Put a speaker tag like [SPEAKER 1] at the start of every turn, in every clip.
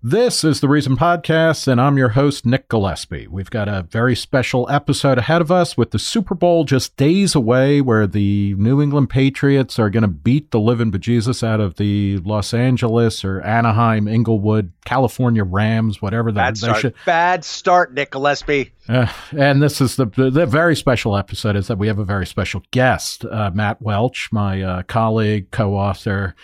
[SPEAKER 1] This is the Reason Podcast, and I'm your host, Nick Gillespie. We've got a very special episode ahead of us with the Super Bowl just days away, where the New England Patriots are going to beat the living bejesus out of the Los Angeles or Anaheim, Inglewood, California Rams, whatever
[SPEAKER 2] they should. Bad start, Nick Gillespie.
[SPEAKER 1] And this is the very special episode is that we have a very special guest, Matt Welch, my colleague, co-author,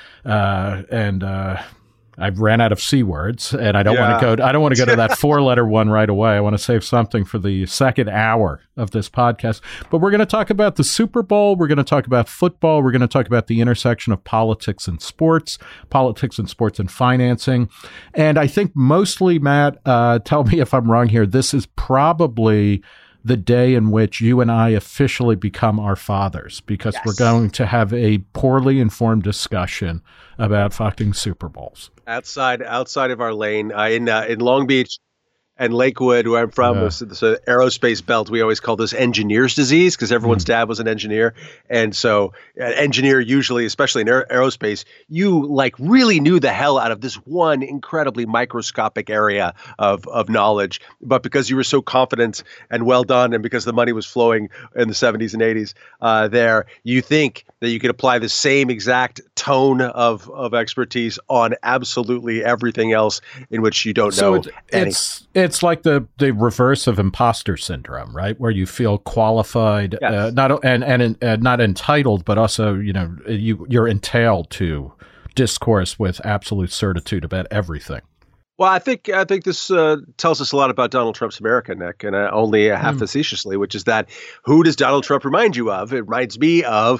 [SPEAKER 1] and I've ran out of C words, and I don't want to go. I don't want to go to that 4-letter one right away. I want to save something for the second hour of this podcast. But we're going to talk about the Super Bowl. We're going to talk about football. We're going to talk about the intersection of politics and sports and financing. And I think mostly, Matt, tell me if I'm wrong here. This is probably the day in which you and I officially become our fathers, because we're going to have a poorly informed discussion about fucking Super Bowls.
[SPEAKER 2] Outside of our lane, in Long Beach and Lakewood, where I'm from, it's the aerospace belt. We always call this engineer's disease because everyone's dad was an engineer. And so an engineer usually, especially in aerospace, you like really knew the hell out of this one incredibly microscopic area of knowledge. But because you were so confident and well done, and because the money was flowing in the 70s and 80s there, you think that you could apply the same exact tone of expertise on absolutely everything else in which you don't know anything.
[SPEAKER 1] It's like the reverse of imposter syndrome, right? Where you feel qualified, not entitled, but also, you're entailed to discourse with absolute certitude about everything.
[SPEAKER 2] Well, I think this tells us a lot about Donald Trump's America, Nick, and only half facetiously, which is that who does Donald Trump remind you of? It reminds me of,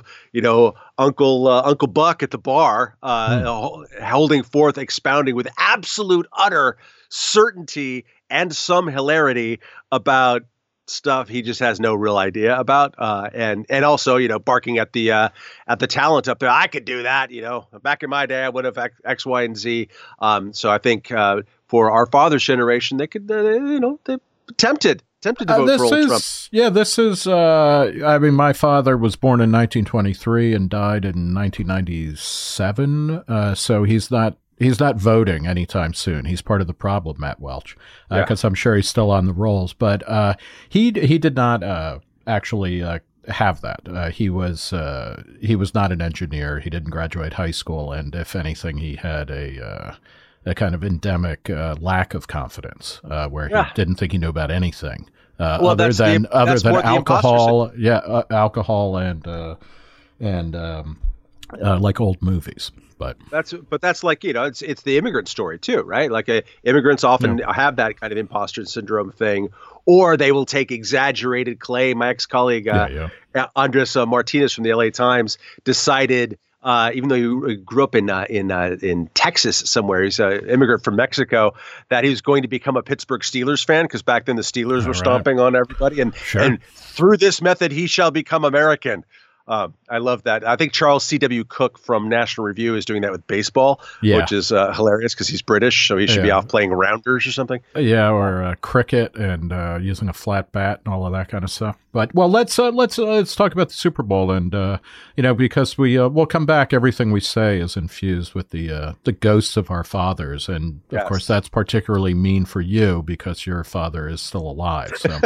[SPEAKER 2] Uncle Buck at the bar, holding forth, expounding with absolute utter certainty and some hilarity about stuff he just has no real idea about, and also barking at the talent up there. I could do that, back in my day I would have X, Y, and Z. So I think for our father's generation, they could they're tempted to vote for old Trump.
[SPEAKER 1] Yeah, this is. My father was born in 1923 and died in 1997. So he's not voting anytime soon. He's part of the problem, Matt Welch, because I'm sure he's still on the rolls. But he did not actually have that. He was not an engineer. He didn't graduate high school, and if anything, he had a kind of endemic lack of confidence, where he didn't think he knew about anything other than alcohol. Alcohol and like old movies. But that's like, it's the immigrant story too, right? Like immigrants often have that kind of imposter syndrome thing, or they will take exaggerated claim. My ex-colleague, Andres Martinez from the LA Times decided, even though he grew up in Texas somewhere, he's an immigrant from Mexico, that he was going to become a Pittsburgh Steelers fan because back then the Steelers were stomping on everybody. And through this method, he shall become American. I love that. I think Charles C.W. Cook from National Review is doing that with baseball, which is hilarious because he's British, so he should be off playing rounders or something. Yeah, or cricket and using a flat bat and all of that kind of stuff. But let's talk about the Super Bowl, and because we'll come back. Everything we say is infused with the ghosts of our fathers, and of course that's particularly mean for you because your father is still alive. So.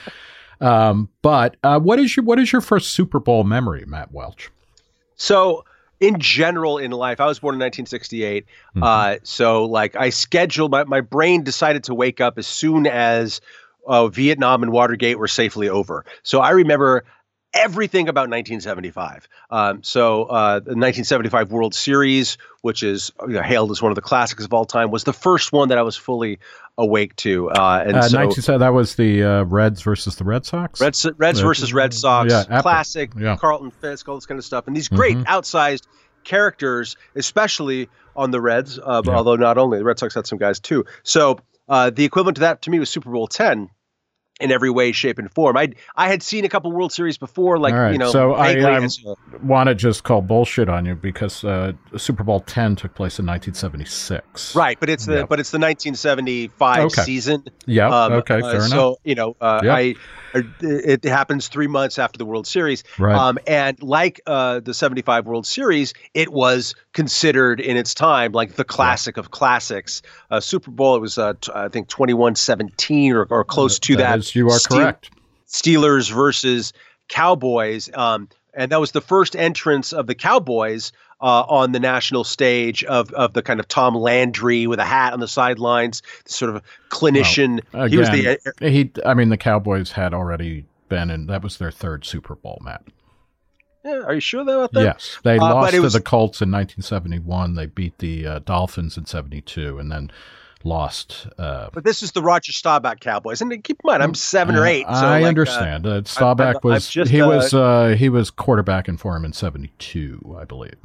[SPEAKER 1] But what is your first Super Bowl memory, Matt Welch?
[SPEAKER 2] So in general in life, I was born in 1968. So like I scheduled, my brain decided to wake up as soon as Vietnam and Watergate were safely over. So I remember everything about 1975. The 1975 World Series, which is hailed as one of the classics of all time, was the first one that I was fully awake to.
[SPEAKER 1] That was the Reds versus the Red Sox?
[SPEAKER 2] Reds versus Red Sox, classic, Carlton Fisk, all this kind of stuff. And these great outsized characters, especially on the Reds, although not only, the Red Sox had some guys too. So the equivalent to that to me was Super Bowl 10. In every way, shape, and form. I had seen a couple World Series before, like,
[SPEAKER 1] So I want to just call bullshit on you because Super Bowl 10 took place in 1976.
[SPEAKER 2] Right, but it's the 1975 season.
[SPEAKER 1] Yeah. Okay. Fair enough.
[SPEAKER 2] So It happens 3 months after the World Series.
[SPEAKER 1] Right.
[SPEAKER 2] And like the 75 World Series, it was considered in its time like the classic of classics. Super Bowl, it was, I think, 21-17 or close to that.
[SPEAKER 1] You are correct.
[SPEAKER 2] Steelers versus Cowboys. And that was the first entrance of the Cowboys on the national stage of the kind of Tom Landry with a hat on the sidelines, sort of clinician.
[SPEAKER 1] Well, again, the Cowboys had already been in, that was their third Super Bowl, Matt.
[SPEAKER 2] Yeah, are you sure about that?
[SPEAKER 1] Yes. They lost to the Colts in 1971. They beat the Dolphins in 72 and then lost.
[SPEAKER 2] But this is the Roger Staubach Cowboys. And keep in mind, I'm 7 or 8. So
[SPEAKER 1] I understand. Staubach was quarterbacking for him in 72, I believe.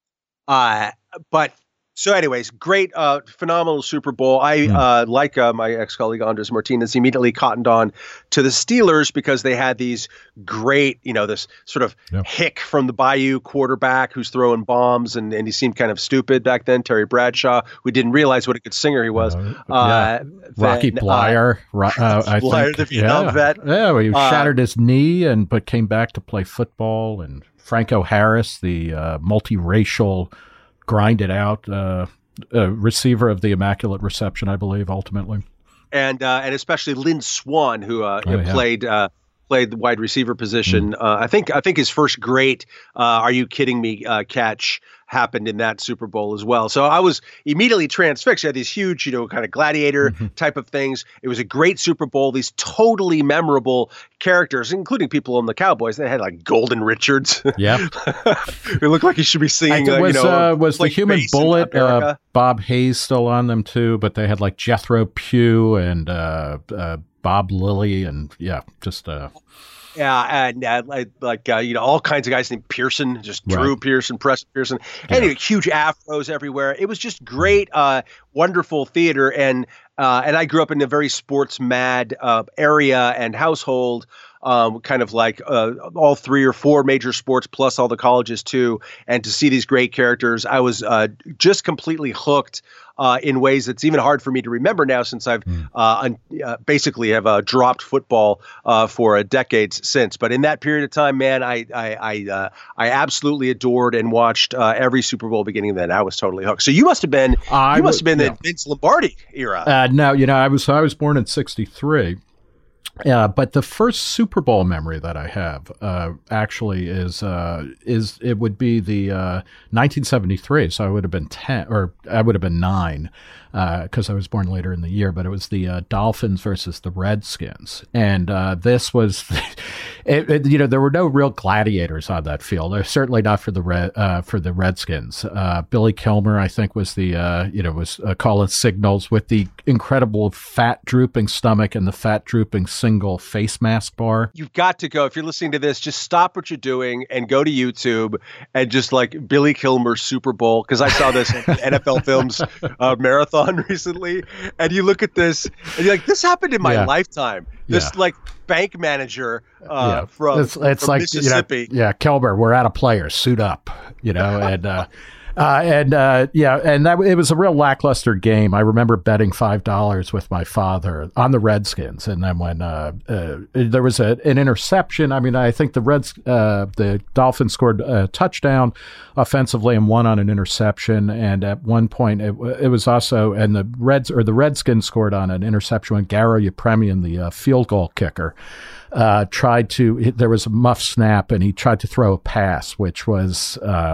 [SPEAKER 2] But so anyways, great, phenomenal Super Bowl. I, like my ex-colleague Andres Martinez, immediately cottoned on to the Steelers because they had these great, this sort of hick from the Bayou quarterback who's throwing bombs, and he seemed kind of stupid back then, Terry Bradshaw. We didn't realize what a good singer he was.
[SPEAKER 1] Rocky Blyer,
[SPEAKER 2] the Vietnam vet.
[SPEAKER 1] Yeah, he shattered his knee but came back to play football, and Franco Harris, the multiracial, grinded out receiver of the Immaculate Reception, I believe, ultimately.
[SPEAKER 2] And especially Lynn Swann, who played the wide receiver position. I think his first great "Are you kidding me" catch happened in that Super Bowl as well. So I was immediately transfixed. You had these huge, kind of gladiator type of things. It was a great Super Bowl. These totally memorable characters, including people on the Cowboys. They had like Golden Richards.
[SPEAKER 1] Yeah,
[SPEAKER 2] it looked like he should be singing.
[SPEAKER 1] Was the Human Bullet Bob Hayes still on them too? But they had like Jethro Pugh and Bob Lilly, and just.
[SPEAKER 2] And all kinds of guys named Pearson, just Drew Pearson, Preston Pearson. Anyway, huge afros everywhere. It was just great, wonderful theater. And I grew up in a very sports mad area and household, kind of like all 3 or 4 major sports plus all the colleges too. And to see these great characters, I was just completely hooked. In ways that's even hard for me to remember now, since I've basically have dropped football for decades since. But in that period of time, man, I absolutely adored and watched every Super Bowl beginning then. I was totally hooked. So you must have been the Vince Lombardi era.
[SPEAKER 1] No, I was born in '63. But the first Super Bowl memory that I have actually is it would be the 1973. So I would have been 10, or I would have been 9, because I was born later in the year. But it was the Dolphins versus the Redskins, and this was, there were no real gladiators on that field. They're certainly not for the Redskins. Billy Kilmer, I think, was was calling signals with the incredible fat drooping stomach and the fat drooping single face mask bar.
[SPEAKER 2] You've got to go, if you're listening to this, just stop what you're doing and go to YouTube and just like Billy Kilmer Super Bowl, because I saw this at NFL Films marathon recently, and you look at this and you're like, this happened in my lifetime. This like bank manager from Mississippi.
[SPEAKER 1] Kilmer, we're out of players, suit up, and and that it was a real lackluster game. I remember betting $5 with my father on the Redskins, and then when there was an interception, I think the Dolphins scored a touchdown offensively and one on an interception, and at one point it was also, and the Redskins scored on an interception when Garo Yepremian, the field goal kicker, there was a muff snap and he tried to throw a pass, which was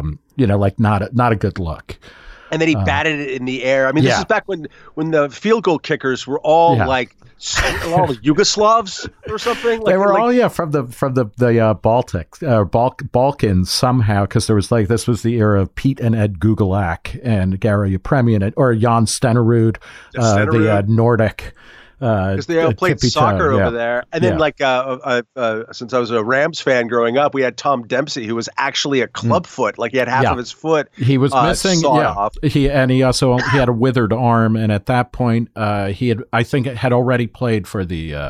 [SPEAKER 1] not a good look.
[SPEAKER 2] And then he batted it in the air. This is back when the field goal kickers were all all Yugoslavs or something.
[SPEAKER 1] They were all from the Baltic Balkans somehow, because there was this was the era of Pete and Ed Gugulak and Garo Yepremian or Jan Stenerud, the Nordic.
[SPEAKER 2] Because they all played soccer over there. And then, since I was a Rams fan growing up, we had Tom Dempsey, who was actually a clubfoot. Like, he had half of his foot
[SPEAKER 1] he was missing.
[SPEAKER 2] Off.
[SPEAKER 1] He had a withered arm, and at that point, he had already played for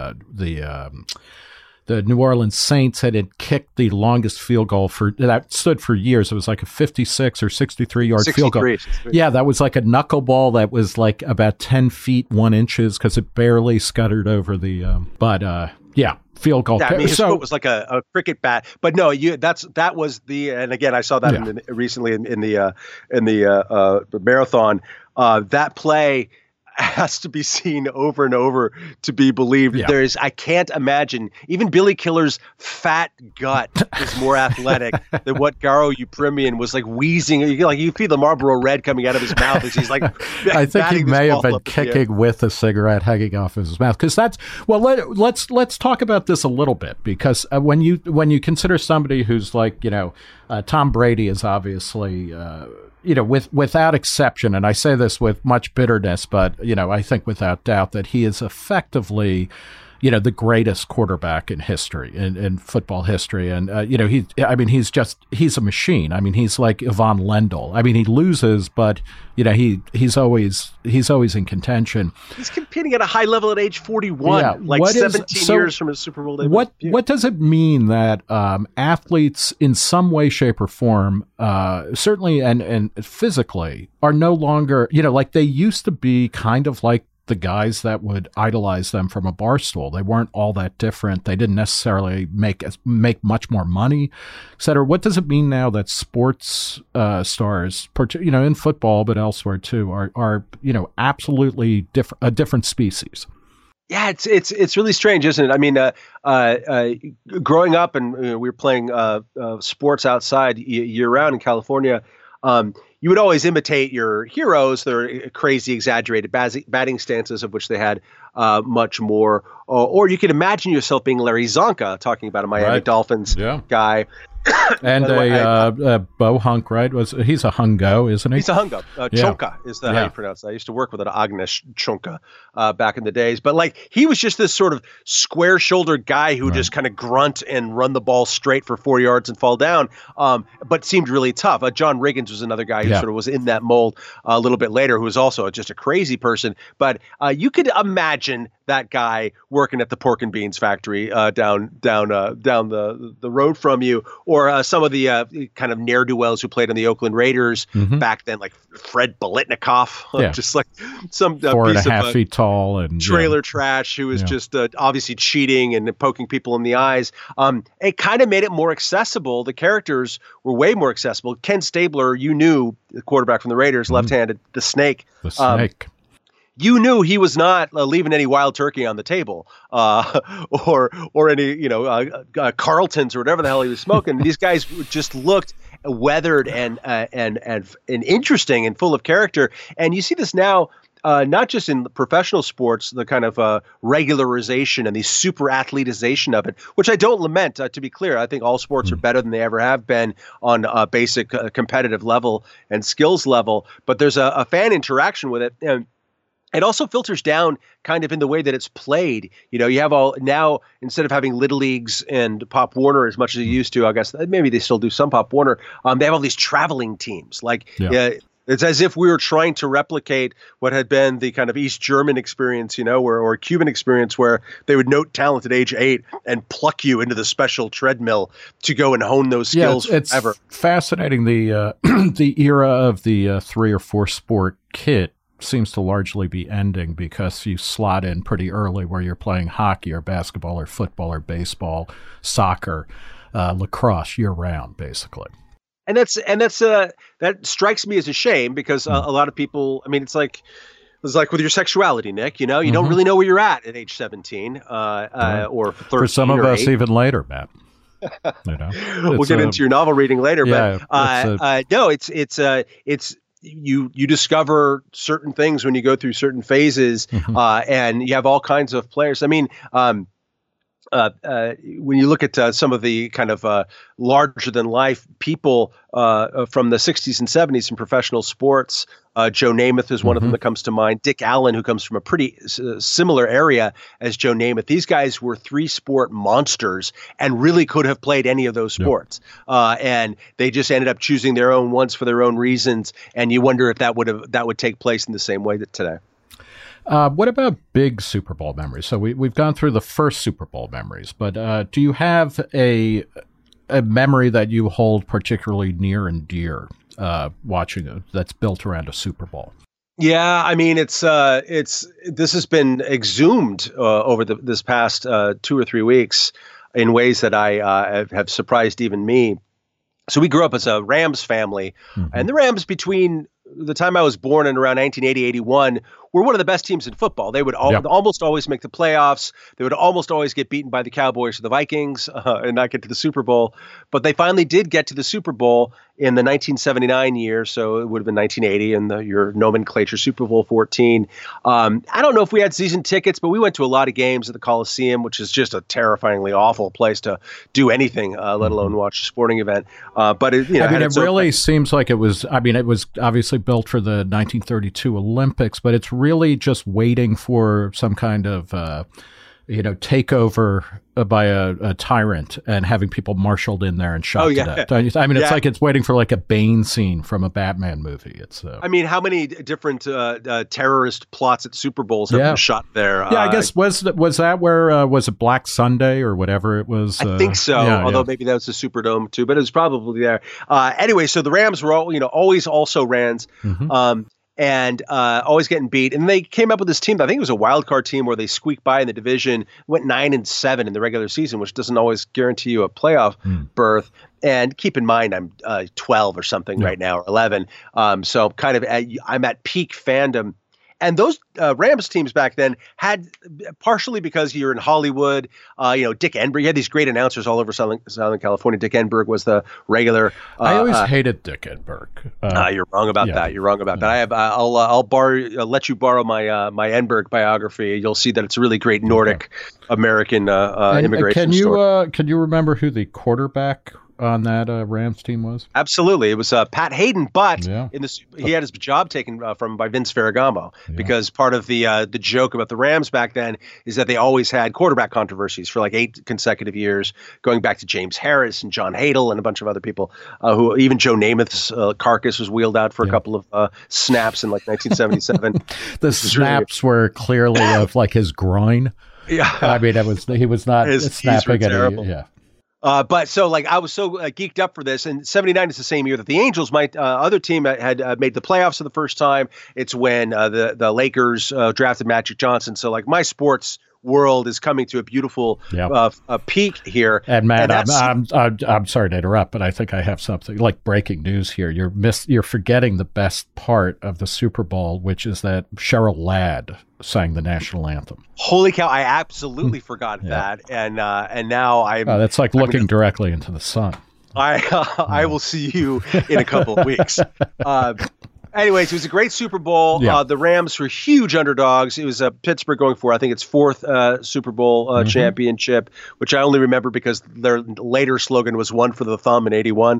[SPEAKER 1] the New Orleans Saints had kicked the longest field goal that stood for years. It was like a 56 or 63-yard field goal. 63. Yeah, that was like a knuckleball that was like about 10 feet 1 inches, because it barely scuttered over the. Yeah, field goal.
[SPEAKER 2] Yeah, I mean, his foot was like a cricket bat. But no, that was the, and again, I saw that recently in the marathon. That play has to be seen over and over to be believed. Yeah. I can't imagine, even Billy Killer's fat gut is more athletic than what Garo Yepremian was like wheezing. You feel the Marlboro Red coming out of his mouth as he's like.
[SPEAKER 1] I think he may have been kicking with a cigarette hanging off his mouth, because that's let's talk about this a little bit, because when you consider somebody who's like, Tom Brady is obviously. Without exception, and I say this with much bitterness, but, I think without doubt that he is effectively, the greatest quarterback in history, in football history. And, he's a machine. I mean, he's like Ivan Lendl. I mean, he loses, but, he's always in contention.
[SPEAKER 2] He's competing at a high level at age 41, 17 years from his Super Bowl debut.
[SPEAKER 1] What does it mean that athletes in some way, shape, or form, certainly and physically, are no longer, like they used to be kind of like the guys that would idolize them from a bar stool? They weren't all that different. They didn't necessarily make much more money, et cetera. What does it mean now that sports stars, in football but elsewhere too, are absolutely a different species?
[SPEAKER 2] Yeah, it's really strange, isn't it? I mean, growing up and we were playing sports outside year round in California. You would always imitate your heroes, their crazy, exaggerated batting stances, of which they had much more. Or you could imagine yourself being Larry Zonka, talking about a Miami Dolphins guy.
[SPEAKER 1] And Bo Hunk, right? He's a Hungo, isn't he?
[SPEAKER 2] He's a Hungo. Chonka is how you pronounce that. I used to work with an Agnes Chonka back in the days. But he was just this sort of square-shouldered guy who would just kind of grunt and run the ball straight for 4 yards and fall down, but seemed really tough. John Riggins was another guy who sort of was in that mold a little bit later, who was also just a crazy person. But you could imagine that guy working at the pork and beans factory down the road from you, or some of the kind of ne'er-do-wells who played on the Oakland Raiders back then, like Fred Biletnikoff, just like some
[SPEAKER 1] 4.5 feet tall and
[SPEAKER 2] trailer trash who was just obviously cheating and poking people in the eyes. It kind of made it more accessible. The characters were way more accessible. Ken Stabler, the quarterback from the Raiders, left-handed, the Snake.
[SPEAKER 1] The Snake.
[SPEAKER 2] You knew he was not leaving any wild turkey on the table, or any Carltons or whatever the hell he was smoking. These guys just looked weathered and interesting and full of character. And you see this now, not just in professional sports, the kind of regularization and the super athletization of it, which I don't lament. To be clear, I think all sports are better than they ever have been on a basic competitive level and skills level. But there's a fan interaction with it. And it also filters down kind of in the way that it's played. You have now, instead of having Little Leagues and Pop Warner as much as they used to, I guess maybe they still do some Pop Warner. They have all these traveling teams. It's as if we were trying to replicate what had been the kind of East German experience, or Cuban experience, where they would note talent at age 8 and pluck you into the special treadmill to go and hone those skills forever.
[SPEAKER 1] It's fascinating. The the era of the 3 or 4 sport kit seems to largely be ending, because you slot in pretty early where you're playing hockey or basketball or football or baseball, soccer, lacrosse year round, basically.
[SPEAKER 2] And that strikes me as a shame, because a lot of people, I mean, it's like with your sexuality, Nick, you don't really know where you're at age 17 or 13.
[SPEAKER 1] For some of us, even later, Matt.
[SPEAKER 2] We'll get into your novel reading later, but no, it's you discover certain things when you go through certain phases, and you have all kinds of players. I mean, when you look at some of the kind of larger than life people from the 60s and 70s in professional sports, Joe Namath is one of them that comes to mind. Dick Allen, who comes from a pretty similar area as Joe Namath. These guys were 3-sport monsters and really could have played any of those sports. And they just ended up choosing their own ones for their own reasons. And you wonder if that would take place in the same way that today.
[SPEAKER 1] What about big Super Bowl memories? So we've gone through the first Super Bowl memories, but do you have a memory that you hold particularly near and dear watching it that's built around a Super Bowl?
[SPEAKER 2] Yeah, I mean it's this has been exhumed over this past 2 or 3 weeks in ways that I have surprised even me. So we grew up as a Rams family,
[SPEAKER 1] Hmm.
[SPEAKER 2] and the Rams between the time I was born and around 1980, 81 were one of the best teams in football. They would
[SPEAKER 1] Yep.
[SPEAKER 2] almost always make the playoffs. They would almost always get beaten by the Cowboys or the Vikings and not get to the Super Bowl. But they finally did get to the Super Bowl in the 1979 year. So it would have been 1980 in your nomenclature, Super Bowl 14. I don't know if we had season tickets, but we went to a lot of games at the Coliseum, which is just a terrifyingly awful place to do anything, let alone watch a sporting event. But it,
[SPEAKER 1] I mean, it really seems like it was. I mean, it was obviously built for the 1932 Olympics, but it's really just waiting for some kind of, takeover by a tyrant and having people marshaled in there and shot to death. I mean, it's like it's waiting for like a Bane scene from a Batman movie. It's.
[SPEAKER 2] I mean, how many different terrorist plots at Super Bowls have been shot there?
[SPEAKER 1] Yeah, I guess was that where was it Black Sunday or whatever it was?
[SPEAKER 2] I think so. Although maybe that was the Superdome too, but it was probably there. Anyway, so the Rams were always also Rams. And always getting beat. And they came up with this team. I think it was a wild card team where they squeaked by in the division, went 9-7 in the regular season, which doesn't always guarantee you a playoff berth. And keep in mind, I'm 12 or something right now, or 11. So kind of I'm at peak fandom. And those Rams teams back then had, partially because you're in Hollywood, Dick Enberg. You had these great announcers all over Southern California. Dick Enberg was the regular.
[SPEAKER 1] I always hated Dick Enberg.
[SPEAKER 2] You're wrong about that. You're wrong about that. I'll let you borrow my Enberg biography. You'll see that it's a really great Nordic American immigration story.
[SPEAKER 1] Can you remember who the quarterback on that Rams team was?
[SPEAKER 2] Absolutely. It was Pat Hayden, but he had his job taken from him by Vince Ferragamo because part of the joke about the Rams back then is that they always had quarterback controversies for like 8 consecutive years, going back to James Harris and John Hadle and a bunch of other people who even Joe Namath's carcass was wheeled out for a couple of snaps in like 1977.
[SPEAKER 1] The snaps were clearly of like his groin.
[SPEAKER 2] Yeah.
[SPEAKER 1] I mean, he was not snapping at it. Yeah.
[SPEAKER 2] But so I was so geeked up for this, and 79 is the same year that the Angels, my other team, had made the playoffs for the first time. It's when the Lakers drafted Magic Johnson. So my sports world is coming to a beautiful peak here.
[SPEAKER 1] And Matt, I'm sorry to interrupt, but I think I have something like breaking news here. You're forgetting the best part of the Super Bowl, which is that Cheryl Ladd sang the national anthem.
[SPEAKER 2] Holy cow! I absolutely forgot that, and now
[SPEAKER 1] that's like looking directly into the sun.
[SPEAKER 2] I will see you in a couple of weeks. Anyways, it was a great Super Bowl. The Rams were huge underdogs. It was Pittsburgh going for, I think, its 4th Super Bowl championship, which I only remember because their later slogan was "One for the Thumb" in '81.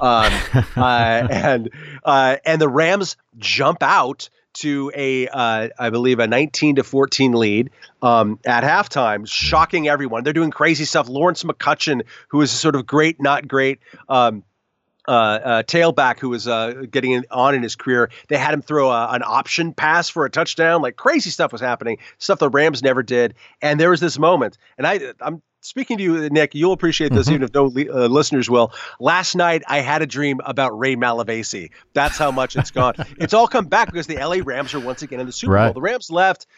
[SPEAKER 2] And the Rams jump out to I believe a 19-14 lead at halftime, shocking everyone. They're doing crazy stuff. Lawrence McCutcheon, who is a sort of great, not great tailback who was getting on in his career, they had him throw an option pass for a touchdown. Like crazy stuff was happening, stuff the Rams never did. And there was this moment, and I'm speaking to you, Nick, you'll appreciate this, even if no listeners will. Last night, I had a dream about Ray Malavasi. That's how much it's gone. It's all come back because the LA Rams are once again in the Super Bowl. The Rams left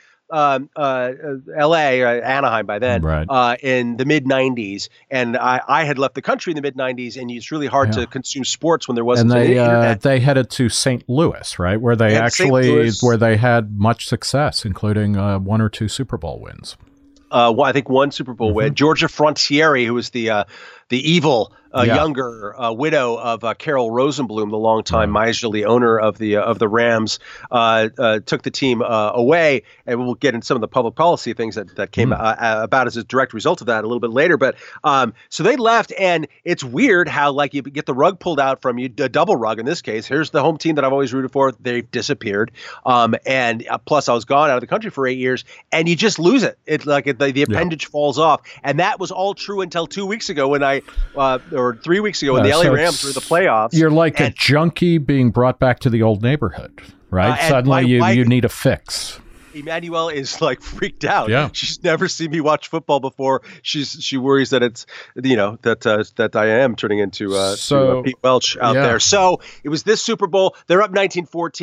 [SPEAKER 2] LA, Anaheim by then, in the mid 90s. And I had left the country in the mid 90s, and it's really hard to consume sports when there wasn't
[SPEAKER 1] an internet.
[SPEAKER 2] And
[SPEAKER 1] they headed to St. Louis, right? Where they where they had much success, including 1 or 2 Super Bowl wins.
[SPEAKER 2] I think 1 Super Bowl win. Georgia Frontiere, who was the evil younger widow of Carol Rosenblum, the longtime miserly owner of the Rams, took the team away, and we'll get into some of the public policy things that came about as a direct result of that a little bit later. But so they left, and it's weird how you get the rug pulled out from you, a double rug in this case. Here's the home team that I've always rooted for. They've disappeared, and plus I was gone out of the country for 8 years, and you just lose it. It's the appendage falls off, and that was all true until 2 weeks ago when or 3 weeks ago when the LA Rams were in the playoffs.
[SPEAKER 1] You're like a junkie being brought back to the old neighborhood, right? Suddenly you need a fix.
[SPEAKER 2] Emmanuel is freaked out.
[SPEAKER 1] Yeah.
[SPEAKER 2] She's never seen me watch football before. She worries that it's that I am turning into Pete Welch out there. So it was this Super Bowl. They're up 19-14.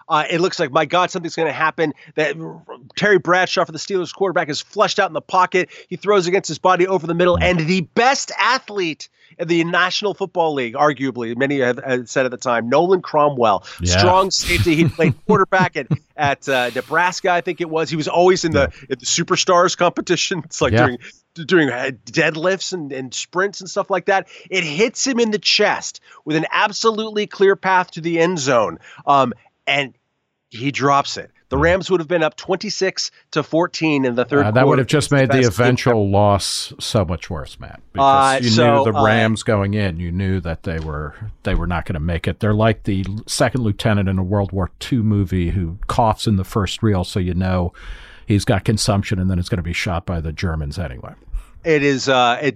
[SPEAKER 2] It looks like, my God, something's going to happen. That Terry Bradshaw for the Steelers quarterback is flushed out in the pocket. He throws against his body over the middle, and the best athlete in the National Football League, arguably, many have said at the time, Nolan Cromwell, strong safety. He played quarterback at Nebraska, I think it was. He was always in the Superstars competition. It's like doing deadlifts and sprints and stuff like that. It hits him in the chest with an absolutely clear path to the end zone. And he drops it. The Rams would have been up 26-14 in the third quarter.
[SPEAKER 1] That would have just made the eventual loss so much worse, Matt. Because you knew the Rams going in. You knew that they were not going to make it. They're like the second lieutenant in a World War II movie who coughs in the first reel, so you know he's got consumption, and then it's going to be shot by the Germans anyway.
[SPEAKER 2] It is.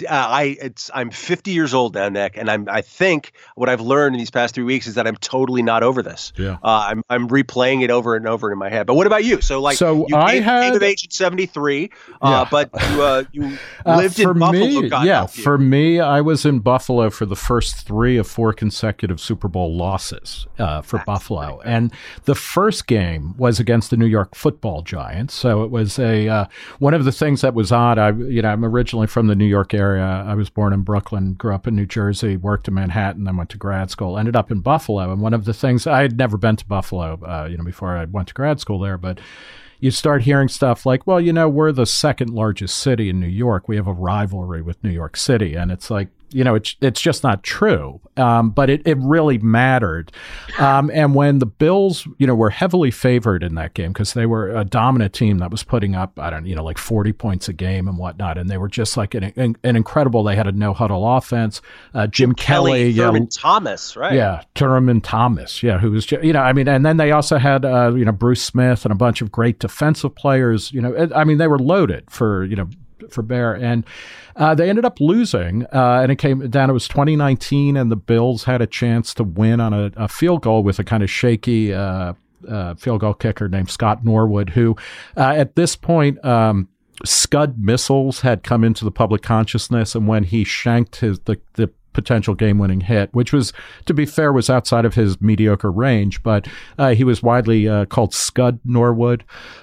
[SPEAKER 2] I'm 50 years old now, Nick, and I think what I've learned in these past 3 weeks is that I'm totally not over this.
[SPEAKER 1] Yeah.
[SPEAKER 2] I'm replaying it over and over in my head. But what about you? So you came of age at 73, but you lived in Buffalo.
[SPEAKER 1] For me, I was in Buffalo for the first 3 of 4 consecutive Super Bowl losses for Buffalo, and the first game was against the New York Football Giants. So it was one of the things that was odd. I'm originally from the New York area. I was born in Brooklyn, grew up in New Jersey, worked in Manhattan, then went to grad school, ended up in Buffalo. And one of the things, I had never been to Buffalo, before I went to grad school there, but you start hearing stuff like, well, we're the second largest city in New York. We have a rivalry with New York City. And it's like, it's just not true. But it really mattered. And when the Bills, were heavily favored in that game because they were a dominant team that was putting up, like 40 points a game and whatnot. And they were just like an incredible, they had a no huddle offense. Jim Kelly,
[SPEAKER 2] Thurman Thomas, right?
[SPEAKER 1] Yeah. Thurman Thomas. Yeah. Who was, and then they also had, Bruce Smith and a bunch of great defensive players, they were loaded for Bear, and they ended up losing, and it came down. It was 2019, and the Bills had a chance to win on a field goal with a kind of shaky field goal kicker named Scott Norwood, who at this point Scud missiles had come into the public consciousness, and when he shanked the potential game-winning hit, which was, to be fair, was outside of his mediocre range, but he was widely called Scud Norwood.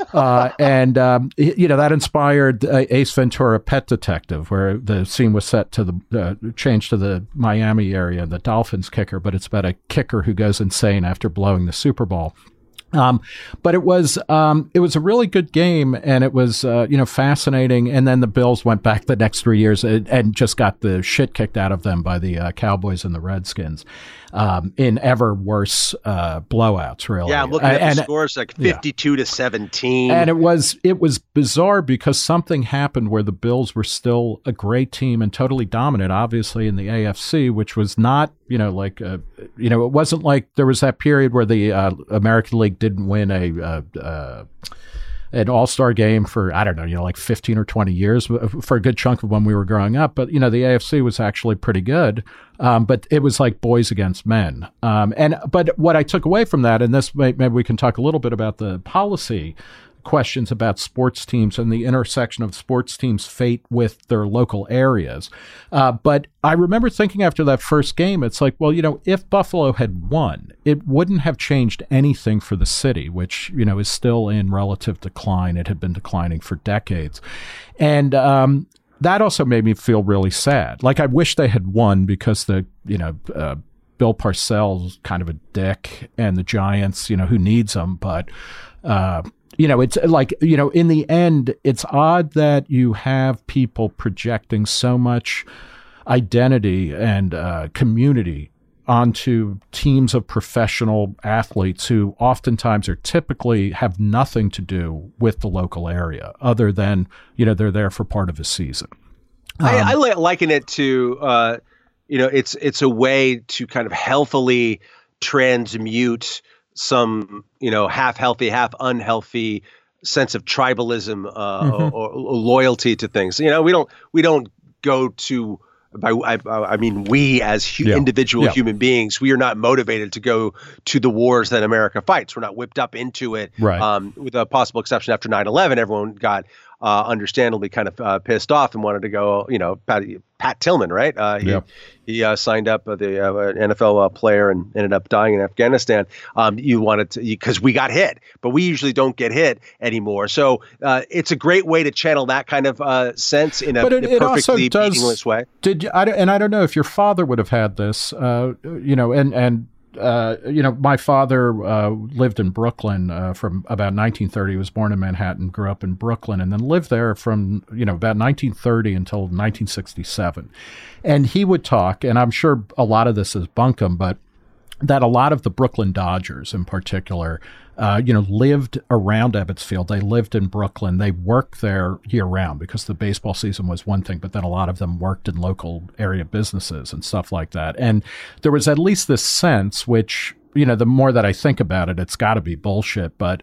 [SPEAKER 1] That inspired Ace Ventura: Pet Detective, where the scene was set to the change to the Miami area, the Dolphins kicker, but it's about a kicker who goes insane after blowing the Super Bowl. But it was a really good game, and it was, fascinating. And then the Bills went back the next 3 years and just got the shit kicked out of them by the Cowboys and the Redskins, in ever worse blowouts, really.
[SPEAKER 2] Yeah, I'm looking at the scores, like 52-17.
[SPEAKER 1] And it was bizarre because something happened where the Bills were still a great team and totally dominant, obviously, in the AFC, which was not, it wasn't like there was that period where the American League didn't win an all-star game for, 15 or 20 years, for a good chunk of when we were growing up. But, the AFC was actually pretty good. But it was like boys against men. But what I took away from that, and this maybe we can talk a little bit about the policy questions about sports teams and the intersection of sports teams' fate with their local areas. But I remember thinking after that first game, it's like, well, if Buffalo had won, it wouldn't have changed anything for the city, which, is still in relative decline. It had been declining for decades. And that also made me feel really sad. Like, I wish they had won because Bill Parcells kind of a dick, and the Giants, who needs them, but it's like, in the end, it's odd that you have people projecting so much identity and community onto teams of professional athletes who oftentimes typically have nothing to do with the local area other than, they're there for part of a season.
[SPEAKER 2] I liken it to, it's a way to kind of healthily transmute some, half healthy, half unhealthy sense of tribalism or loyalty to things. We don't go to. We as individual human beings, we are not motivated to go to the wars that America fights. We're not whipped up into it.
[SPEAKER 1] Right.
[SPEAKER 2] With a possible exception after 9/11, everyone got understandably kind of pissed off and wanted to go, pat Pat Tillman, right? He signed up the NFL player and ended up dying in Afghanistan. You wanted to, because we got hit, but we usually don't get hit anymore. So it's a great way to channel that kind of sense in a perfectly meaningless way.
[SPEAKER 1] I don't know if your father would have had this, my father lived in Brooklyn from about 1930. He was born in Manhattan, grew up in Brooklyn, and then lived there from, about 1930 until 1967. And he would talk, and I'm sure a lot of this is bunkum, but that a lot of the Brooklyn Dodgers in particular, lived around Ebbets Field. They lived in Brooklyn. They worked there year round because the baseball season was one thing, but then a lot of them worked in local area businesses and stuff like that. And there was at least this sense, which, the more that I think about it, it's got to be bullshit, but,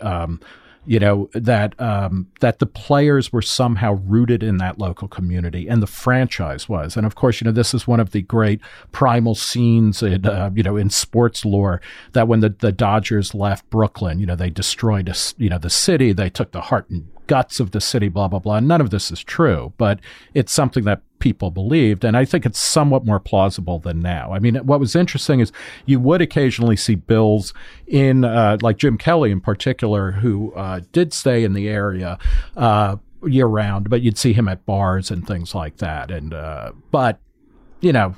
[SPEAKER 1] that the players were somehow rooted in that local community, and the franchise was. And of course, this is one of the great primal scenes in sports lore, that when the Dodgers left Brooklyn, they destroyed the city. They took the heart and guts of the city, blah, blah, blah. None of this is true, but it's something that people believed, and I think it's somewhat more plausible than now. I mean, what was interesting is you would occasionally see Bills in, like Jim Kelly in particular, who did stay in the area year round, but you'd see him at bars and things like that. And but these are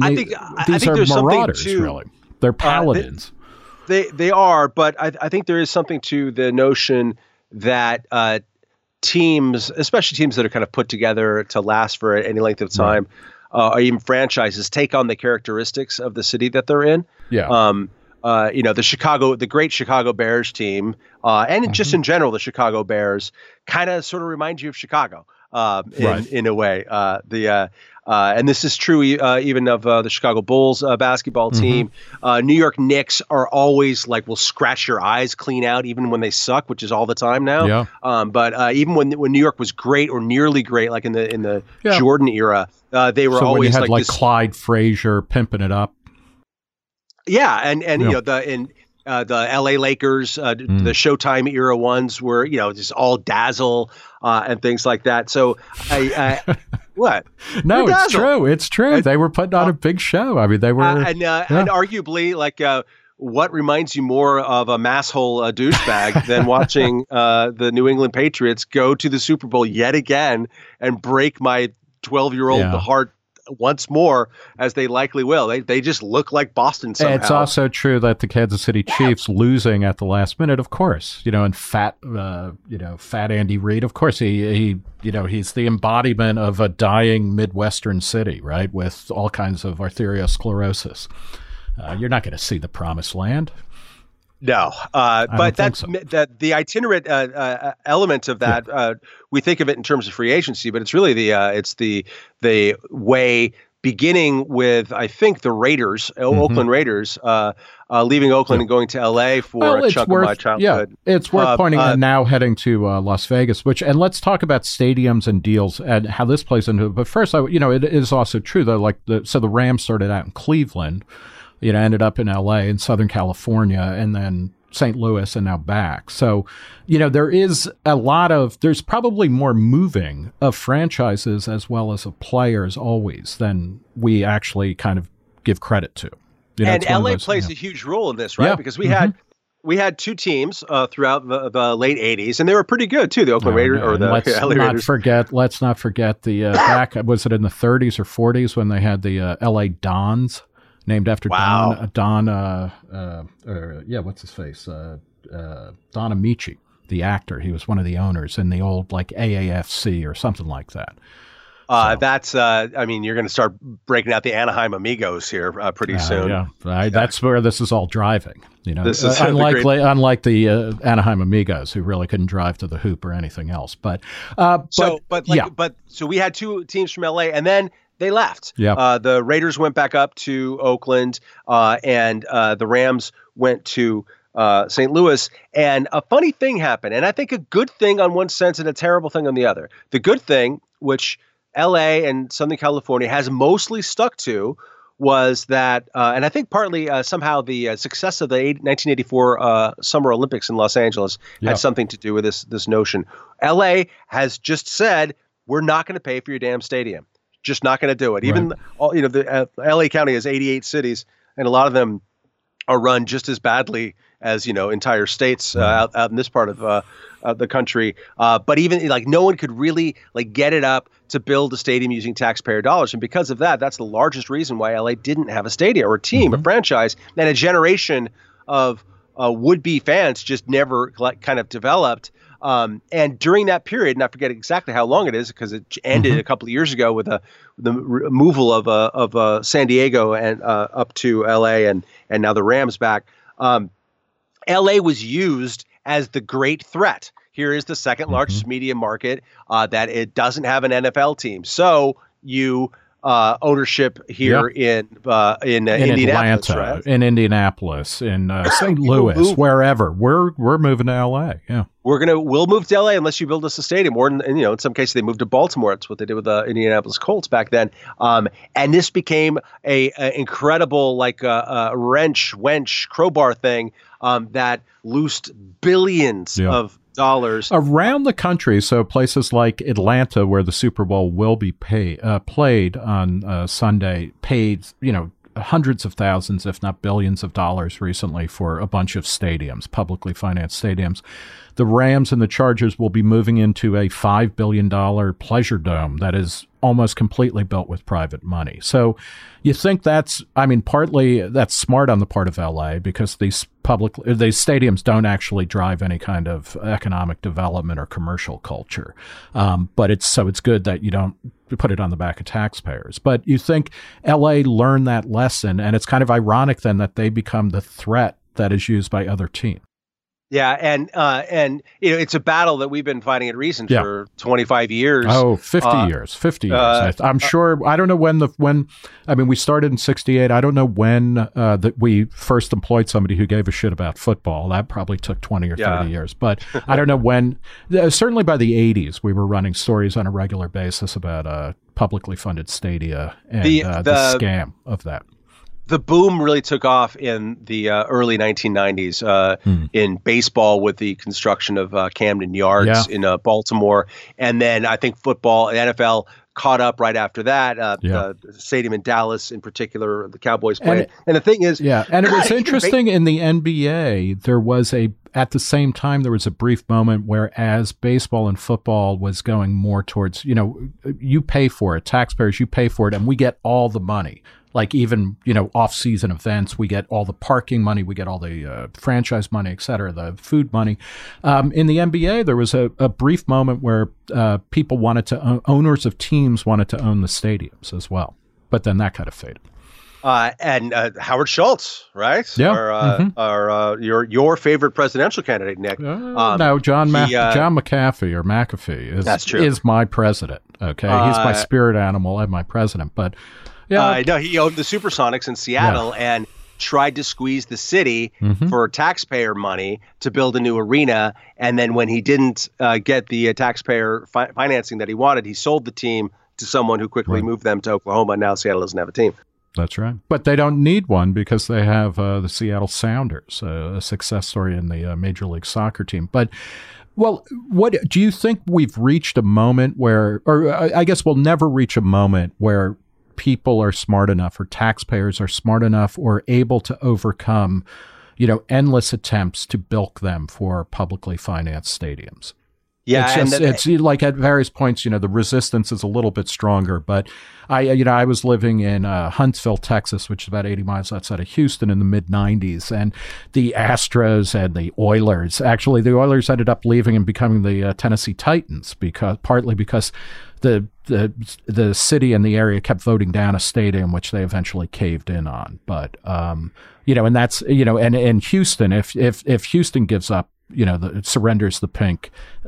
[SPEAKER 1] marauders, really. They're paladins.
[SPEAKER 2] They are, but I think there is something to the notion that teams, especially teams that are kind of put together to last for any length of time, or even franchises, take on the characteristics of the city that they're in.
[SPEAKER 1] Yeah.
[SPEAKER 2] The great Chicago Bears team, and just in general, the Chicago Bears kind of sort of remind you of Chicago in a way. And this is true even of the Chicago Bulls basketball team. New York Knicks are always will scratch your eyes clean out even when they suck, which is all the time now.
[SPEAKER 1] Yeah.
[SPEAKER 2] But even when New York was great or nearly great, like in the Jordan era, they were always
[SPEAKER 1] when you had Clyde Frazier pimping it up.
[SPEAKER 2] Yeah, and the LA Lakers, the Showtime era ones were just all dazzle and things like that. So what?
[SPEAKER 1] No, it's true. It's true. They were putting on a big show. I mean, they were,
[SPEAKER 2] and arguably what reminds you more of a masshole douchebag than watching the New England Patriots go to the Super Bowl yet again and break my 12-year-old heart once more, as they likely will. They just look like Boston somehow.
[SPEAKER 1] It's also true that the Kansas City Chiefs losing at the last minute, of course, and fat Andy Reid, of course, he's the embodiment of a dying Midwestern city, right, with all kinds of arteriosclerosis. You're not going to see the promised land.
[SPEAKER 2] No, but that the itinerant element of that, we think of it in terms of free agency, but it's really the way, beginning with, I think, the Raiders, Oakland Raiders, leaving Oakland and going to L.A. for a chunk of my childhood.
[SPEAKER 1] Yeah, it's worth pointing out now heading to Las Vegas, and let's talk about stadiums and deals and how this plays into it. But first, it is also true, though, so the Rams started out in Cleveland, ended up in L.A. and Southern California, and then St. Louis, and now back. So, there's probably more moving of franchises as well as of players always than we actually kind of give credit to.
[SPEAKER 2] And L.A. plays a huge role in this, right? Yeah. Because we had two teams throughout the late 80s, and they were pretty good too. The Oakland Raiders or the LA Raiders. Let's not forget the back. Was it in the 30s or 40s when they had the L.A. Dons? Named after Don, what's his face? Don Amici, the actor. He was one of the owners in the old AAFC or something like that. That's, you're going to start breaking out the Anaheim Amigos here pretty soon.
[SPEAKER 1] Yeah, that's where this is all driving. This is unlike the Anaheim Amigos, who really couldn't drive to the hoop or anything else. So we had two teams from LA, and then they left. Yeah.
[SPEAKER 2] The Raiders went back up to Oakland, and the Rams went to St. Louis. And a funny thing happened, and I think a good thing on one sense and a terrible thing on the other. The good thing, which L.A. and Southern California has mostly stuck to, was that, and I think partly somehow the success of the 1984 Summer Olympics in Los Angeles had something to do with this notion. L.A. has just said, we're not going to pay for your damn stadium. just not going to do it. Even all, the LA County has 88 cities, and a lot of them are run just as badly as entire states out in this part of the country. But even like no one could really get it up to build a stadium using taxpayer dollars, and because of that, that's the largest reason why LA didn't have a stadium or a team, a franchise, and a generation of would-be fans just never kind of developed. And during that period, and I forget exactly how long it is because it ended a couple of years ago with the removal of San Diego and up to LA and now the Rams back. LA was used as the great threat. Here is the second largest media market that it doesn't have an NFL team. So you ownership here in Indianapolis,
[SPEAKER 1] Atlanta,
[SPEAKER 2] right?
[SPEAKER 1] in Indianapolis, in St. Louis, wherever. We're moving to LA. Yeah.
[SPEAKER 2] We'll move to LA unless you build us a stadium. Or in some cases they moved to Baltimore. That's what they did with the Indianapolis Colts back then. And this became a incredible wench crowbar thing that loosed billions of dollars
[SPEAKER 1] around the country. So places like Atlanta, where the Super Bowl will be played on Sunday, paid hundreds of thousands, if not billions of dollars recently for a bunch of stadiums, publicly financed stadiums. The Rams and the Chargers will be moving into a $5 billion pleasure dome that is almost completely built with private money. So you think partly that's smart on the part of LA because these stadiums don't actually drive any kind of economic development or commercial culture. But it's good that you don't put it on the back of taxpayers. But you think LA learned that lesson, and it's kind of ironic then that they become the threat that is used by other teams.
[SPEAKER 2] Yeah, and it's a battle that we've been fighting at Reason for 25 years.
[SPEAKER 1] Oh, 50 years. 50 years. I'm sure. I don't know when we started in 68. I don't know when that we first employed somebody who gave a shit about football. That probably took 20 or 30 years. But I don't know when. Certainly by the 80s, we were running stories on a regular basis about publicly funded stadia and the scam of that.
[SPEAKER 2] The boom really took off in the early 1990s in baseball with the construction of Camden Yards in Baltimore. And then I think football, NFL caught up right after that. The stadium in Dallas in particular, the Cowboys played. And the thing is... Yeah,
[SPEAKER 1] and it was interesting in the NBA, there was at the same time, there was a brief moment where as baseball and football was going more towards, you pay for it, taxpayers, you pay for it, and we get all the money. Like even, off-season events, we get all the parking money, we get all the franchise money, et cetera, the food money. In the NBA, there was a brief moment where people owners of teams wanted to own the stadiums as well. But then that kind of faded.
[SPEAKER 2] And Howard Schultz, right?
[SPEAKER 1] Yeah.
[SPEAKER 2] Your favorite presidential candidate, Nick.
[SPEAKER 1] No, John McAfee or McAfee
[SPEAKER 2] that's true.
[SPEAKER 1] Is my president. Okay, he's my spirit animal and my president. But
[SPEAKER 2] no, he owned the Supersonics in Seattle and tried to squeeze the city for taxpayer money to build a new arena. And then when he didn't get the taxpayer financing that he wanted, he sold the team to someone who quickly moved them to Oklahoma. Now Seattle doesn't have a team.
[SPEAKER 1] That's right. But they don't need one because they have the Seattle Sounders, a success story in the Major League Soccer team. But, what do you think we've reached a moment where, or I guess we'll never reach a moment where people are smart enough or taxpayers are smart enough or able to overcome, endless attempts to bilk them for publicly financed stadiums?
[SPEAKER 2] Yeah,
[SPEAKER 1] it's like at various points, the resistance is a little bit stronger. But I was living in Huntsville, Texas, which is about 80 miles outside of Houston in the mid '90s, and the Astros and the Oilers. Actually, the Oilers ended up leaving and becoming the Tennessee Titans partly because the city and the area kept voting down a stadium, which they eventually caved in on. But and that's and Houston, if Houston gives up, it surrenders the pink,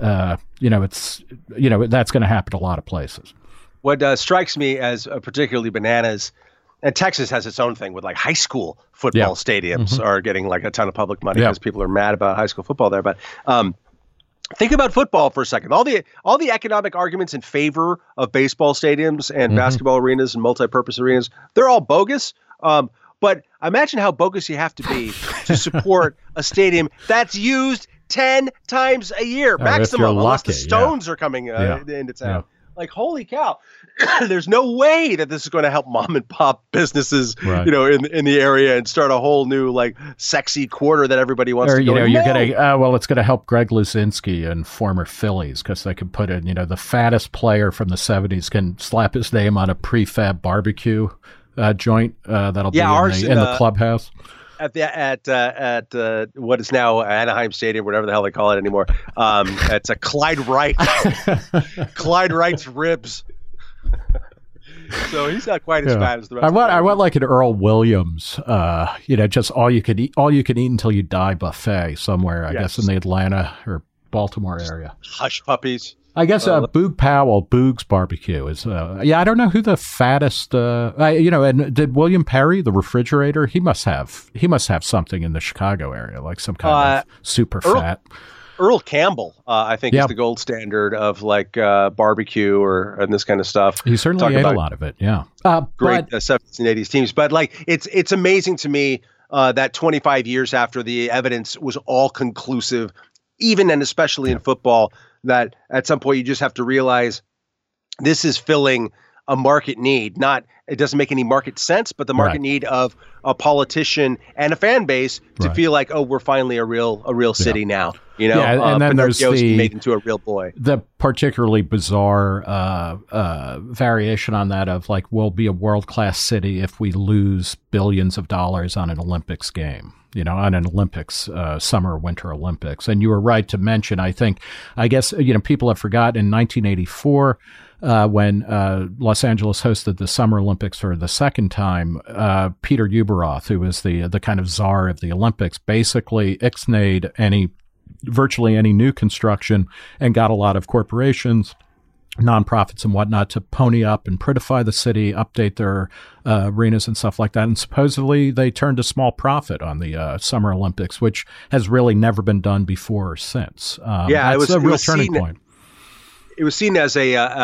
[SPEAKER 1] it's that's going to happen a lot of places.
[SPEAKER 2] What strikes me as particularly bananas, and Texas has its own thing with like high school football stadiums are getting like a ton of public money because people are mad about high school football there. But think about football for a second. All the economic arguments in favor of baseball stadiums and basketball arenas and multi-purpose arenas, they're all bogus. But imagine how bogus you have to be to support a stadium that's used 10 times a year maximum, unless the Stones are coming into town. Like, holy cow, there's no way that this is going to help mom and pop businesses,
[SPEAKER 1] Right.
[SPEAKER 2] in the area and start a whole new, like, sexy quarter that everybody wants
[SPEAKER 1] Or,
[SPEAKER 2] to go.
[SPEAKER 1] you're getting, it's going to help Greg Luzinski and former Phillies because they can put in, the fattest player from the 70s can slap his name on a prefab barbecue joint that'll be in the clubhouse.
[SPEAKER 2] At what is now Anaheim Stadium, whatever the hell they call it anymore. It's a Clyde Wright. Clyde Wright's ribs. So he's not quite as fat as the rest.
[SPEAKER 1] I want like an Earl Williams, just all you can eat until you die buffet somewhere. I guess in the Atlanta or Baltimore area.
[SPEAKER 2] Hush puppies.
[SPEAKER 1] I guess Boog Powell, Boog's Barbecue is. I don't know who the fattest. And did William Perry, the refrigerator? He must have something in the Chicago area, like some kind of super fat.
[SPEAKER 2] Earl Campbell, I think, is the gold standard of like barbecue and this kind of stuff.
[SPEAKER 1] He certainly ate a lot of it. Yeah,
[SPEAKER 2] great 70s and 80s teams. But like, it's amazing to me that 25 years after the evidence was all conclusive, even and especially in football, that at some point you just have to realize this is filling a market need. It doesn't make any market sense, but the market need of a politician and a fan base to feel like, oh, we're finally a real city now.
[SPEAKER 1] And then there's
[SPEAKER 2] made into a real boy.
[SPEAKER 1] The particularly bizarre variation on that of like, we'll be a world-class city if we lose billions of dollars on an Olympics game. On an Olympics, summer, winter Olympics. And you were right to mention, I guess, people have forgotten in 1984, when Los Angeles hosted the Summer Olympics for the second time, Peter Ueberroth, who was the kind of czar of the Olympics, basically ixnayed virtually any new construction and got a lot of corporations, nonprofits and whatnot to pony up and prettify the city, update their arenas and stuff like that. And supposedly they turned a small profit on the Summer Olympics, which has really never been done before or since. It was a real turning point.
[SPEAKER 2] It was seen as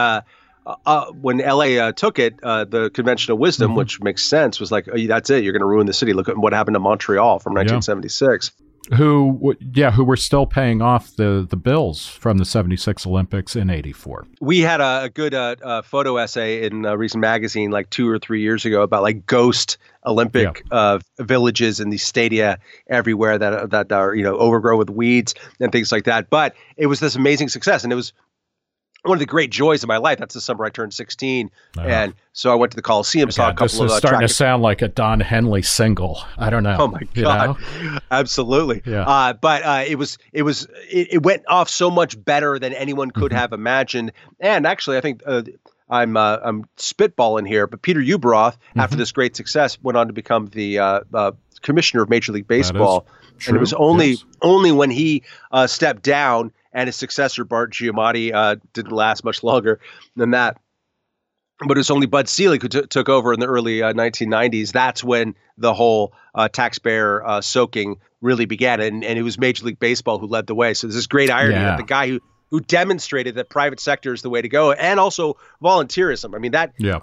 [SPEAKER 2] when LA took it, the conventional wisdom, which makes sense, was like, oh, that's it. You're going to ruin the city. Look at what happened to Montreal from 1976.
[SPEAKER 1] Who were still paying off the bills from the 76 Olympics in 84.
[SPEAKER 2] We had a good photo essay in a recent magazine like 2 or 3 years ago about like ghost Olympic villages and these stadia everywhere that are, overgrown with weeds and things like that. But it was this amazing success, and it was one of the great joys of my life. That's the summer I turned 16. And so I went to the Coliseum, saw a couple of
[SPEAKER 1] this is starting to sound like a Don Henley single. I don't know.
[SPEAKER 2] Oh my God. Absolutely. Yeah. But it went off so much better than anyone could have imagined. And actually, I think I'm spitballing here, but Peter Ueberroth, after this great success, went on to become the commissioner of Major League Baseball. And it was only when he stepped down and his successor, Bart Giamatti, didn't last much longer than that. But it was only Bud Selig who took over in the early 1990s. That's when the whole taxpayer soaking really began. And it was Major League Baseball who led the way. So there's this great irony that the guy who demonstrated that private sector is the way to go, and also volunteerism. I mean,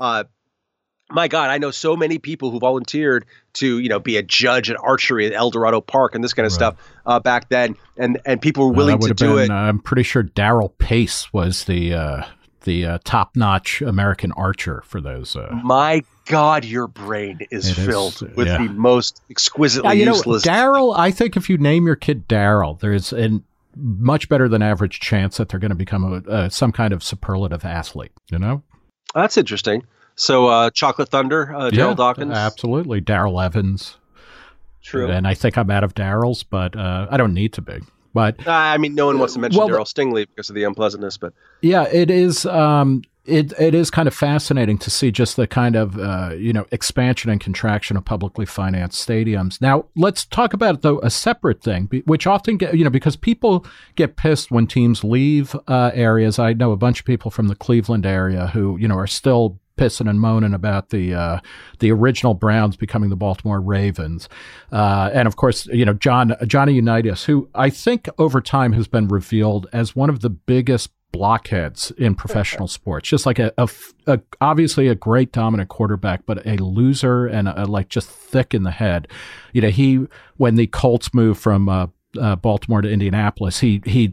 [SPEAKER 2] my God, I know so many people who volunteered to, be a judge at archery at El Dorado Park and this kind of stuff back then. And people were willing to do it.
[SPEAKER 1] I'm pretty sure Darrell Pace was the top-notch American archer for those.
[SPEAKER 2] My God, your brain is filled with the most exquisitely useless.
[SPEAKER 1] Darrell, I think if you name your kid Darrell, there's a much better than average chance that they're going to become some kind of superlative athlete,
[SPEAKER 2] That's interesting. So Chocolate Thunder, Daryl Dawkins.
[SPEAKER 1] Absolutely. Darrell Evans.
[SPEAKER 2] True.
[SPEAKER 1] And I think I'm out of Darrells, but I don't need to be. But
[SPEAKER 2] no one wants to mention Darrell Stingley because of the unpleasantness. But
[SPEAKER 1] yeah, it is. It is kind of fascinating to see just the kind of expansion and contraction of publicly financed stadiums. Now, let's talk about though a separate thing, which often because people get pissed when teams leave areas. I know a bunch of people from the Cleveland area who are still pissing and moaning about the original Browns becoming the Baltimore Ravens. And of course, Johnny Unitas, who I think over time has been revealed as one of the biggest blockheads in professional sports, just like a obviously a great dominant quarterback, but a loser and like just thick in the head. When the Colts moved from Baltimore to Indianapolis, he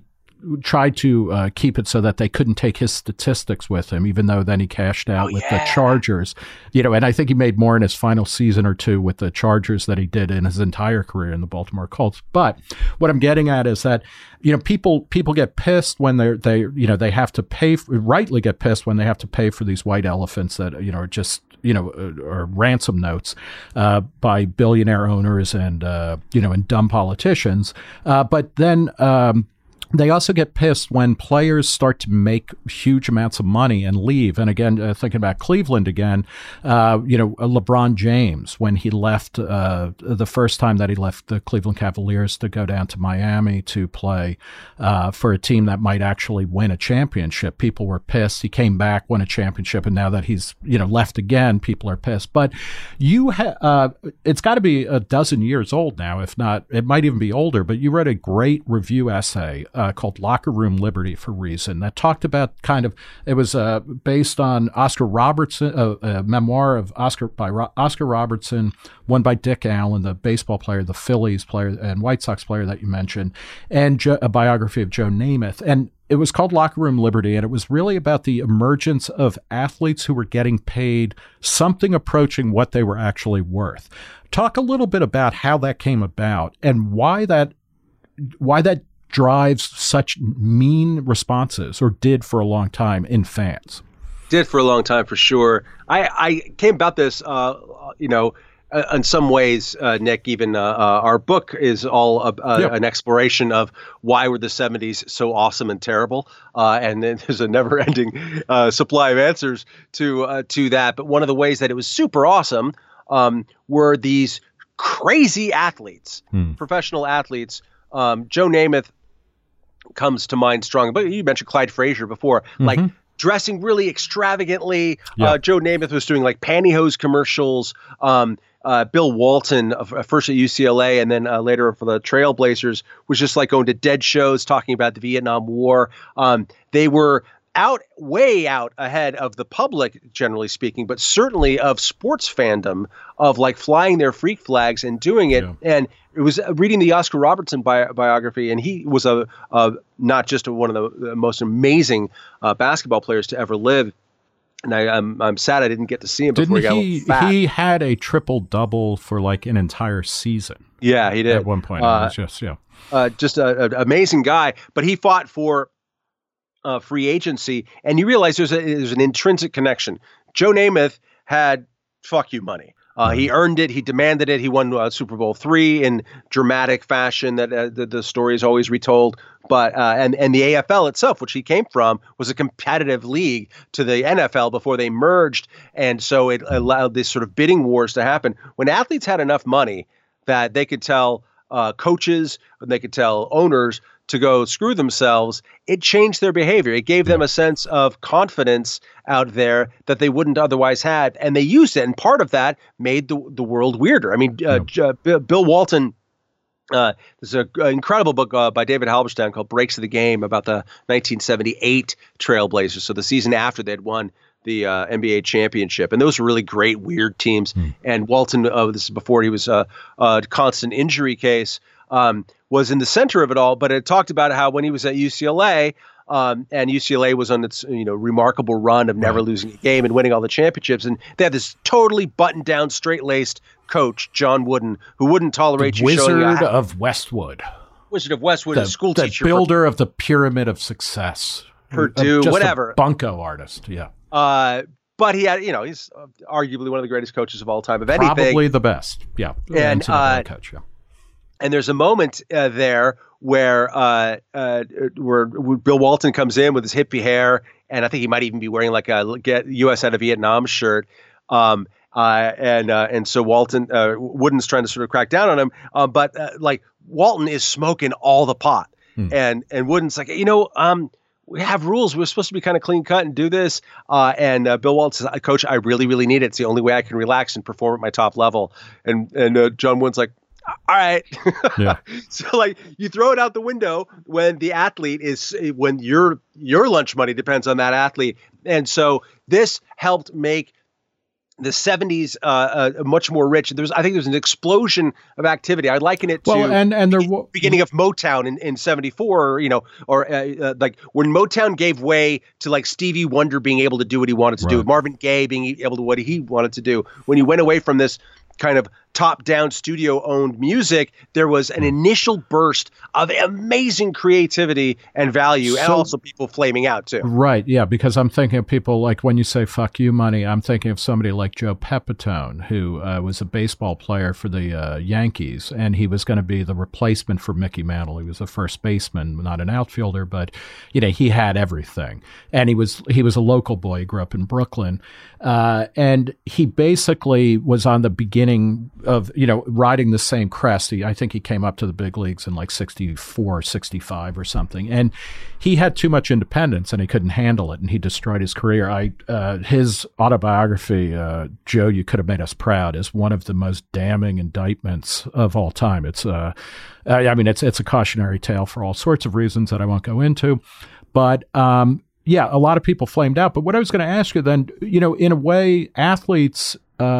[SPEAKER 1] tried to keep it so that they couldn't take his statistics with him, even though then he cashed out with the Chargers. And I think he made more in his final season or two with the Chargers than he did in his entire career in the Baltimore Colts. But what I'm getting at is that, people get pissed when they have to pay, rightly get pissed when they have to pay for these white elephants that, are just, or ransom notes by billionaire owners and dumb politicians. But then they also get pissed when players start to make huge amounts of money and leave. And again, thinking about Cleveland again, LeBron James, when he left the first time that he left the Cleveland Cavaliers to go down to Miami to play for a team that might actually win a championship, people were pissed. He came back, won a championship, and now that he's left again, people are pissed. But it's got to be a dozen years old now, if not, it might even be older. But you wrote a great review essay called Locker Room Liberty for Reason that talked about it was based on Oscar Robertson, a memoir of Oscar Robertson, one by Dick Allen, the baseball player, the Phillies player and White Sox player that you mentioned, and a biography of Joe Namath. And it was called Locker Room Liberty, and it was really about the emergence of athletes who were getting paid something approaching what they were actually worth. Talk a little bit about how that came about and why that drives such mean responses, or did for a long time, in fans.
[SPEAKER 2] Did for a long time, for sure. I came about this, in some ways, Nick, even our book is all an exploration of why were the 70s so awesome and terrible. And then there's a never-ending supply of answers to that. But one of the ways that it was super awesome were these crazy athletes, professional athletes. Joe Namath comes to mind strong, but you mentioned Clyde Frazier before, like dressing really extravagantly. Joe Namath was doing like pantyhose commercials. Bill Walton, first at UCLA and then later for the Trailblazers, was just like going to dead shows talking about the Vietnam War. They were way out ahead of the public, generally speaking, but certainly of sports fandom, of like flying their freak flags and doing it. Yeah. And it was reading the Oscar Robertson biography, and he was not just one of the most amazing basketball players to ever live. And I'm sad I didn't get to see him before he got a little fat.
[SPEAKER 1] He had a triple-double for like an entire season.
[SPEAKER 2] Yeah, he did.
[SPEAKER 1] At one point. It was
[SPEAKER 2] just an amazing guy. But he fought for free agency, and you realize there's an intrinsic connection. Joe Namath had fuck you money. He earned it. He demanded it. He won Super Bowl III in dramatic fashion that the story is always retold. But and the AFL itself, which he came from, was a competitive league to the NFL before they merged. And so it allowed this sort of bidding wars to happen. When athletes had enough money that they could tell coaches, they could tell owners to go screw themselves, it changed their behavior. It gave them a sense of confidence out there that they wouldn't otherwise have, and they used it. And part of that made the world weirder. I mean, Bill Walton, there's an incredible book by David Halberstam called Breaks of the Game about the 1978 Trailblazers, so the season after they'd won the NBA championship. And those were really great, weird teams. And Walton, this is before he was a constant injury case, was in the center of it all. But it talked about how when he was at UCLA, and UCLA was on its remarkable run of never losing a game and winning all the championships, and they had this totally buttoned down, straight-laced coach, John Wooden, who wouldn't tolerate you showing
[SPEAKER 1] Wizard of Westwood.
[SPEAKER 2] Wizard of Westwood, a school teacher,
[SPEAKER 1] the builder of the pyramid of success,
[SPEAKER 2] Purdue,
[SPEAKER 1] just
[SPEAKER 2] whatever,
[SPEAKER 1] a bunko artist,
[SPEAKER 2] but he had, he's arguably one of the greatest coaches of all time, of anything.
[SPEAKER 1] Probably the best,
[SPEAKER 2] And
[SPEAKER 1] coach,
[SPEAKER 2] And there's a moment there where Bill Walton comes in with his hippie hair, and I think he might even be wearing like a "Get U.S. out of Vietnam" shirt. And so Walton, Wooden's trying to sort of crack down on him, but like Walton is smoking all the pot, and Wooden's like, we have rules. We're supposed to be kind of clean cut and do this. And Bill Walton says, Coach, I really, really need it. It's the only way I can relax and perform at my top level. And John Wooden's like, all right.
[SPEAKER 1] Yeah.
[SPEAKER 2] So like you throw it out the window when the athlete when your lunch money depends on that athlete. And so this helped make the 70s much more rich. I think there's an explosion of activity. I liken it to the beginning of Motown in 74, or like when Motown gave way to like Stevie Wonder being able to do what he wanted to do, Marvin Gaye being able to do what he wanted to do. When you went away from this kind of top-down studio-owned music, there was an initial burst of amazing creativity and value, and also people flaming out too.
[SPEAKER 1] Right, yeah, because I'm thinking of people like when you say "fuck you, money," I'm thinking of somebody like Joe Pepitone, who was a baseball player for the Yankees, and he was going to be the replacement for Mickey Mantle. He was a first baseman, not an outfielder, but he had everything, and he was a local boy. He grew up in Brooklyn, and he basically was on the beginning of, riding the same crest. I think he came up to the big leagues in like 64, 65 or something. And he had too much independence and he couldn't handle it and he destroyed his career. His autobiography, Joe, You Could Have Made Us Proud, is one of the most damning indictments of all time. It's a cautionary tale for all sorts of reasons that I won't go into. But, yeah, a lot of people flamed out. But what I was going to ask you then, in a way, athletes,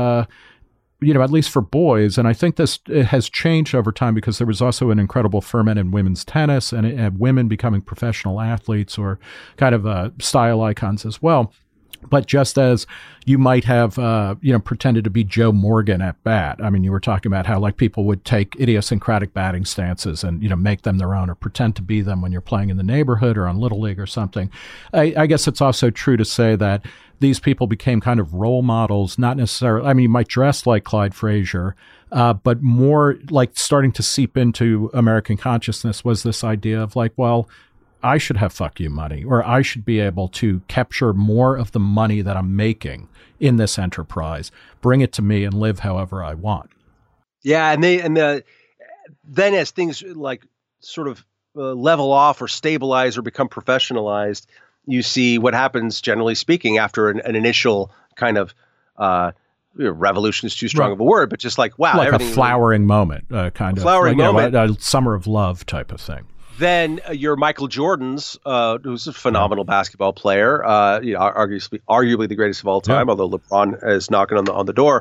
[SPEAKER 1] at least for boys, and I think this has changed over time because there was also an incredible ferment in women's tennis and women becoming professional athletes or kind of style icons as well. But just as you might have, pretended to be Joe Morgan at bat. I mean, you were talking about how like people would take idiosyncratic batting stances and, make them their own or pretend to be them when you're playing in the neighborhood or on Little League or something. I guess it's also true to say that these people became kind of role models, not necessarily, I mean, you might dress like Clyde Frazier, but more like starting to seep into American consciousness was this idea of like, well, I should have fuck you money, or I should be able to capture more of the money that I'm making in this enterprise, bring it to me and live however I want.
[SPEAKER 2] Yeah. Then as things like sort of level off or stabilize or become professionalized, you see what happens, generally speaking, after an initial kind of revolution is too strong of a word, but just like, wow.
[SPEAKER 1] Like a flowering moment, kind of.
[SPEAKER 2] Flowering moment.
[SPEAKER 1] A summer of love type of thing.
[SPEAKER 2] Then your Michael Jordans, who's a phenomenal basketball player, arguably the greatest of all time, although LeBron is knocking on the door.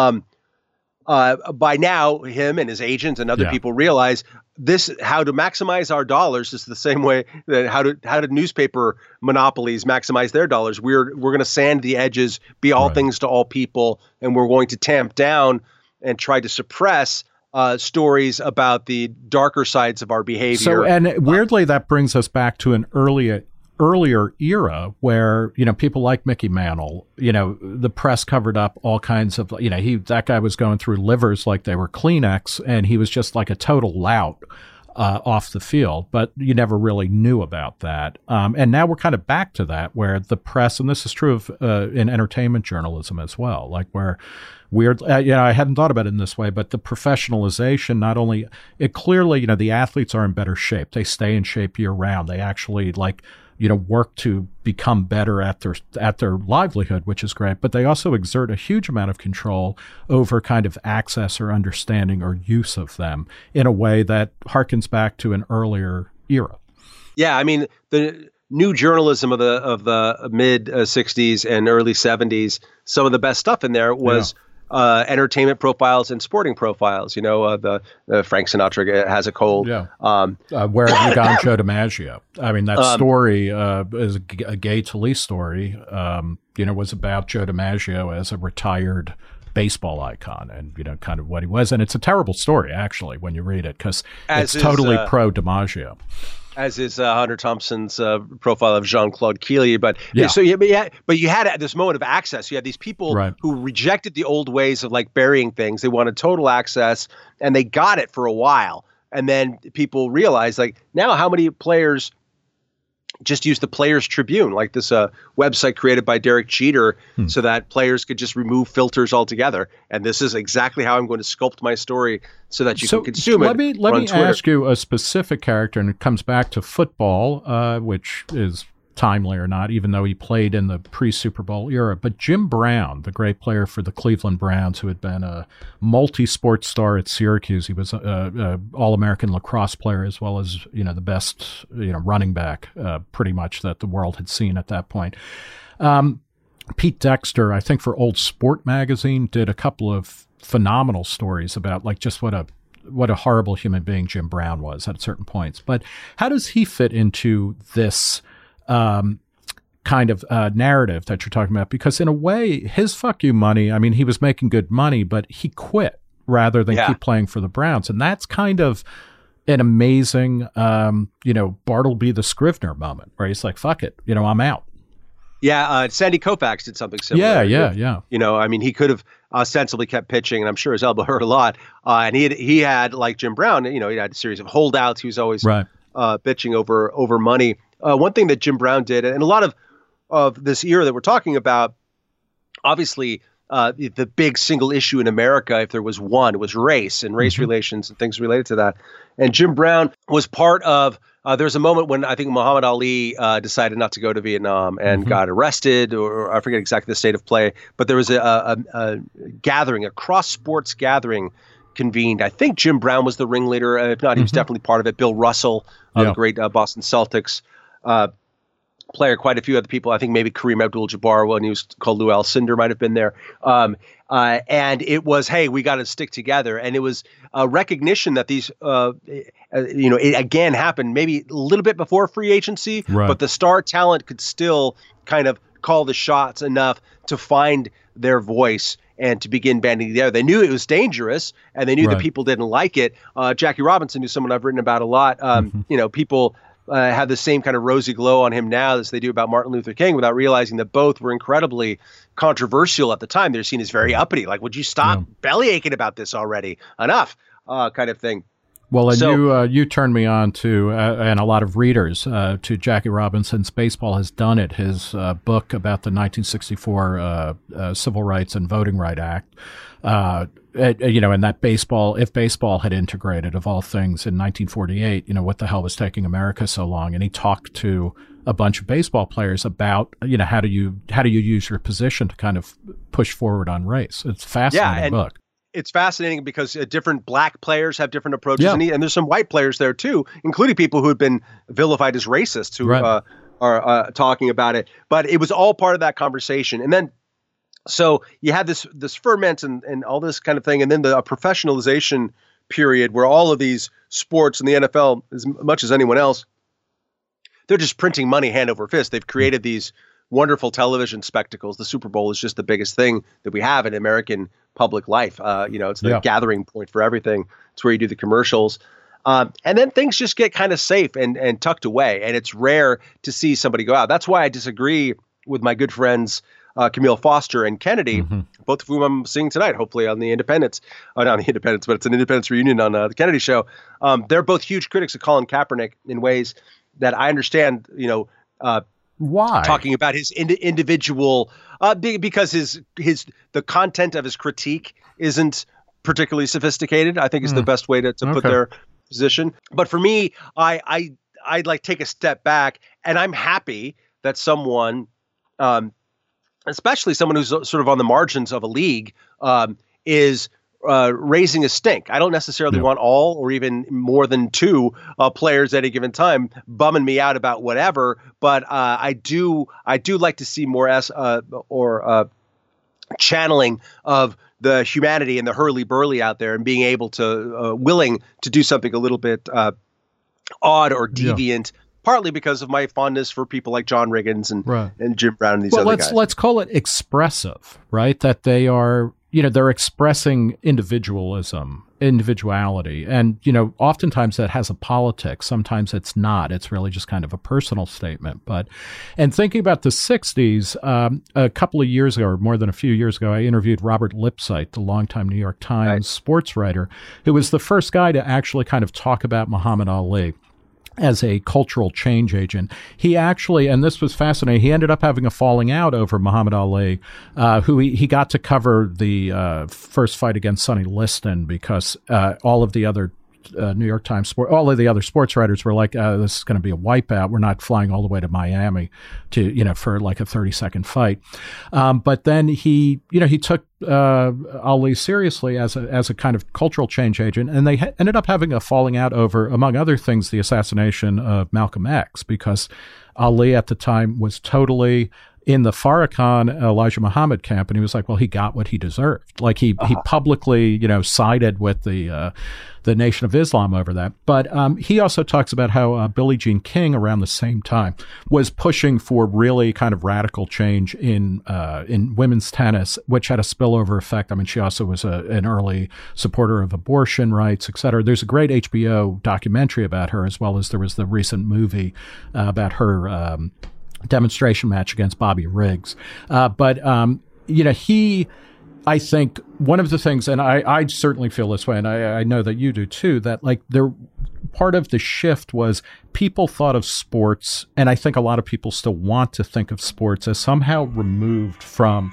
[SPEAKER 2] By now, him and his agents and other people realize how to maximize our dollars is the same way that how did newspaper monopolies maximize their dollars. We're going to sand the edges, be all things to all people, and we're going to tamp down and try to suppress stories about the darker sides of our behavior.
[SPEAKER 1] So, and weirdly, that brings us back to an earlier era where, people like Mickey Mantle, the press covered up all kinds of, that guy was going through livers like they were Kleenex, and he was just like a total lout off the field, but you never really knew about that. And now we're kind of back to that where the press, and this is true of in entertainment journalism as well, like where I hadn't thought about it in this way, but the professionalization, not only, it clearly, the athletes are in better shape. They stay in shape year round. They actually work to become better at their livelihood, which is great. But they also exert a huge amount of control over kind of access or understanding or use of them in a way that harkens back to an earlier era.
[SPEAKER 2] Yeah, I mean, the new journalism of the mid 60s and early 70s, some of the best stuff in there was entertainment profiles and sporting profiles. The Frank Sinatra has a cold.
[SPEAKER 1] Yeah. Where have you gone, Joe DiMaggio? I mean, that story is a Gay Talese story. Was about Joe DiMaggio as a retired baseball icon and kind of what he was. And it's a terrible story actually when you read it because it's totally pro DiMaggio.
[SPEAKER 2] As is Hunter Thompson's profile of Jean-Claude Keely. But you had this moment of access. You had these people who rejected the old ways of like burying things. They wanted total access, and they got it for a while. And then people realized, like, now how many players just use the Players Tribune, like this website created by Derek Jeter, so that players could just remove filters altogether. And this is exactly how I'm going to sculpt my story so that you can consume it.
[SPEAKER 1] Let me ask you a specific character, and it comes back to football, which is timely or not, even though he played in the pre-Super Bowl era. But Jim Brown, the great player for the Cleveland Browns, who had been a multi-sport star at Syracuse. He was a All-American lacrosse player as well as, the best, running back pretty much that the world had seen at that point. Pete Dexter, I think for Old Sport magazine, did a couple of phenomenal stories about like just what a horrible human being Jim Brown was at certain points. But how does he fit into this kind of narrative that you're talking about? Because in a way, his fuck you money, I mean, he was making good money, but he quit rather than keep playing for the Browns. And that's kind of an amazing, Bartleby the Scrivener moment where he's like, fuck it, I'm out.
[SPEAKER 2] Yeah, Sandy Koufax did something similar.
[SPEAKER 1] Yeah.
[SPEAKER 2] I mean, he could have ostensibly kept pitching, and I'm sure his elbow hurt a lot. And he had like Jim Brown, he had a series of holdouts. He was always bitching over money. One thing that Jim Brown did, and a lot of this era that we're talking about, obviously, the big single issue in America, if there was one, it was race and race relations and things related to that. And Jim Brown was part of. There's a moment when I think Muhammad Ali decided not to go to Vietnam and got arrested, or I forget exactly the state of play. But there was a gathering, a cross-sports gathering convened. I think Jim Brown was the ringleader. If not, he was definitely part of it. Bill Russell, the great Boston Celtics player, quite a few other people. I think maybe Kareem Abdul-Jabbar, when he was called Lou Alcindor, might have been there. And it was, hey, we got to stick together. And it was a recognition that these, it again happened maybe a little bit before free agency, but the star talent could still kind of call the shots enough to find their voice and to begin banding together. They knew it was dangerous, and they knew that people didn't like it. Jackie Robinson, who's someone I've written about a lot, people have the same kind of rosy glow on him now as they do about Martin Luther King, without realizing that both were incredibly controversial at the time. They're seen as very uppity, like, would you stop belly aching about this already? Enough, kind of thing.
[SPEAKER 1] Well, and you turned me on to, and a lot of readers, to Jackie Robinson's Baseball Has Done It, his book about the 1964 Civil Rights and Voting Rights Act. And that if baseball had integrated, of all things, in 1948, what the hell was taking America so long? And he talked to a bunch of baseball players about, how do you use your position to kind of push forward on race. It's a fascinating book.
[SPEAKER 2] It's fascinating because different black players have different approaches, and there's some white players there too, including people who had been vilified as racists who are talking about it. But it was all part of that conversation, and then so you had this ferment and all this kind of thing, and then the professionalization period where all of these sports and the NFL, as much as anyone else, they're just printing money hand over fist. They've created these wonderful television spectacles. The Super Bowl is just the biggest thing that we have in American public life. It's the gathering point for everything. It's where you do the commercials. And then things just get kind of safe and tucked away. And it's rare to see somebody go out. That's why I disagree with my good friends, Camille Foster and Kennedy, both of whom I'm seeing tonight, hopefully on the Independence. Not on the Independence, but it's an Independence reunion on the Kennedy show. They're both huge critics of Colin Kaepernick in ways that I understand,
[SPEAKER 1] why?
[SPEAKER 2] Talking about his individual, because the content of his critique isn't particularly sophisticated, I think is the best way to put their position. But for me, I'd like take a step back, and I'm happy that someone, especially someone who's sort of on the margins of a league, is raising a stink. I don't necessarily want all or even more than two players at a given time bumming me out about whatever, but I do like to see more channeling of the humanity and the hurly-burly out there, and being able to willing to do something a little bit odd or deviant. Partly because of my fondness for people like John Riggins and Jim Brown and these other guys.
[SPEAKER 1] Let's call it expressive, right? That they are, they're expressing individuality. And, oftentimes that has a politics. Sometimes it's not. It's really just kind of a personal statement. And thinking about the 60s, a couple of years ago, or more than a few years ago, I interviewed Robert Lipsyte, the longtime New York Times sports writer, who was the first guy to actually kind of talk about Muhammad Ali as a cultural change agent. He actually, and this was fascinating, he ended up having a falling out over Muhammad Ali, who he got to cover the first fight against Sonny Liston, because all of the other New York Times all of the other sports writers were like, this is going to be a wipeout. We're not flying all the way to Miami to, for like a 30-second fight. But then he took Ali seriously as a kind of cultural change agent, and they ended up having a falling out over, among other things, the assassination of Malcolm X, because Ali at the time was totally in the Farrakhan Elijah Muhammad camp, and he was like, well, he got what he deserved. Like he publicly, sided with the Nation of Islam over that. But he also talks about how Billie Jean King, around the same time, was pushing for really kind of radical change in women's tennis, which had a spillover effect. I mean, she also was an early supporter of abortion rights, et cetera. There's a great HBO documentary about her, as well as there was the recent movie about her demonstration match against Bobby Riggs. I think one of the things, and I certainly feel this way, and I know that you do too, that like part of the shift was people thought of sports, and I think a lot of people still want to think of sports as somehow removed from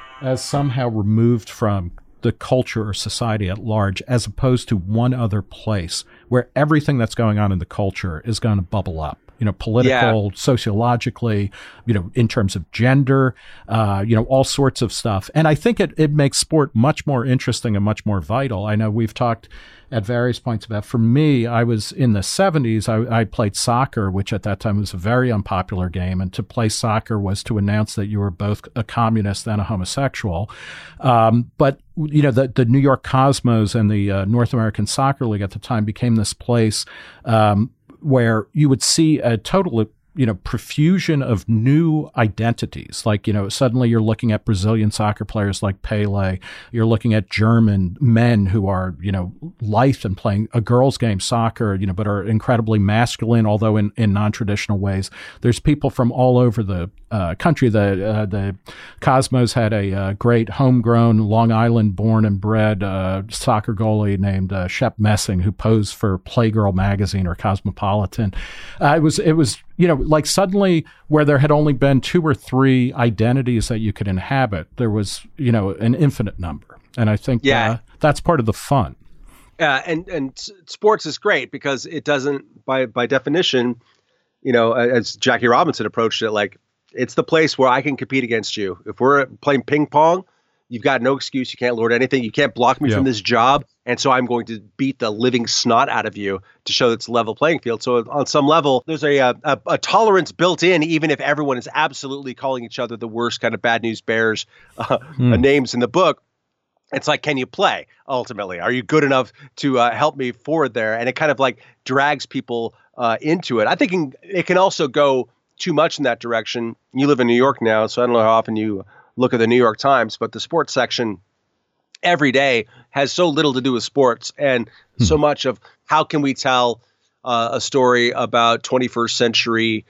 [SPEAKER 1] the culture or society at large, as opposed to one other place where everything that's going on in the culture is going to bubble up. Political, sociologically, in terms of gender, all sorts of stuff. And I think it makes sport much more interesting and much more vital. I know we've talked at various points about, for me, I was in the 70s, I played soccer, which at that time was a very unpopular game. And to play soccer was to announce that you were both a communist and a homosexual. But the New York Cosmos and the North American Soccer League at the time became this place where you would see a total, profusion of new identities. Like, suddenly you're looking at Brazilian soccer players like Pele. You're looking at German men who are, lithe and playing a girls' game soccer, but are incredibly masculine, although in non-traditional ways. There's people from all over the country. The Cosmos had a great homegrown, Long Island born and bred soccer goalie named Shep Messing, who posed for Playgirl magazine or Cosmopolitan. It was like suddenly where there had only been 2 or 3 identities that you could inhabit, there was, an infinite number. And I think that's part of the fun.
[SPEAKER 2] And sports is great because it doesn't, by definition, as Jackie Robinson approached it, like, it's the place where I can compete against you. If we're playing ping pong, you've got no excuse. You can't lord anything. You can't block me from this job. And so I'm going to beat the living snot out of you to show it's a level playing field. So on some level, there's a tolerance built in, even if everyone is absolutely calling each other the worst kind of bad news bears names in the book. It's like, can you play? Ultimately, are you good enough to help me forward there? And it kind of like drags people into it. I think it can also go too much in that direction. You live in New York now, so I don't know how often you look at the New York Times, but the sports section every day has so little to do with sports and so much of how can we tell a story about 21st century,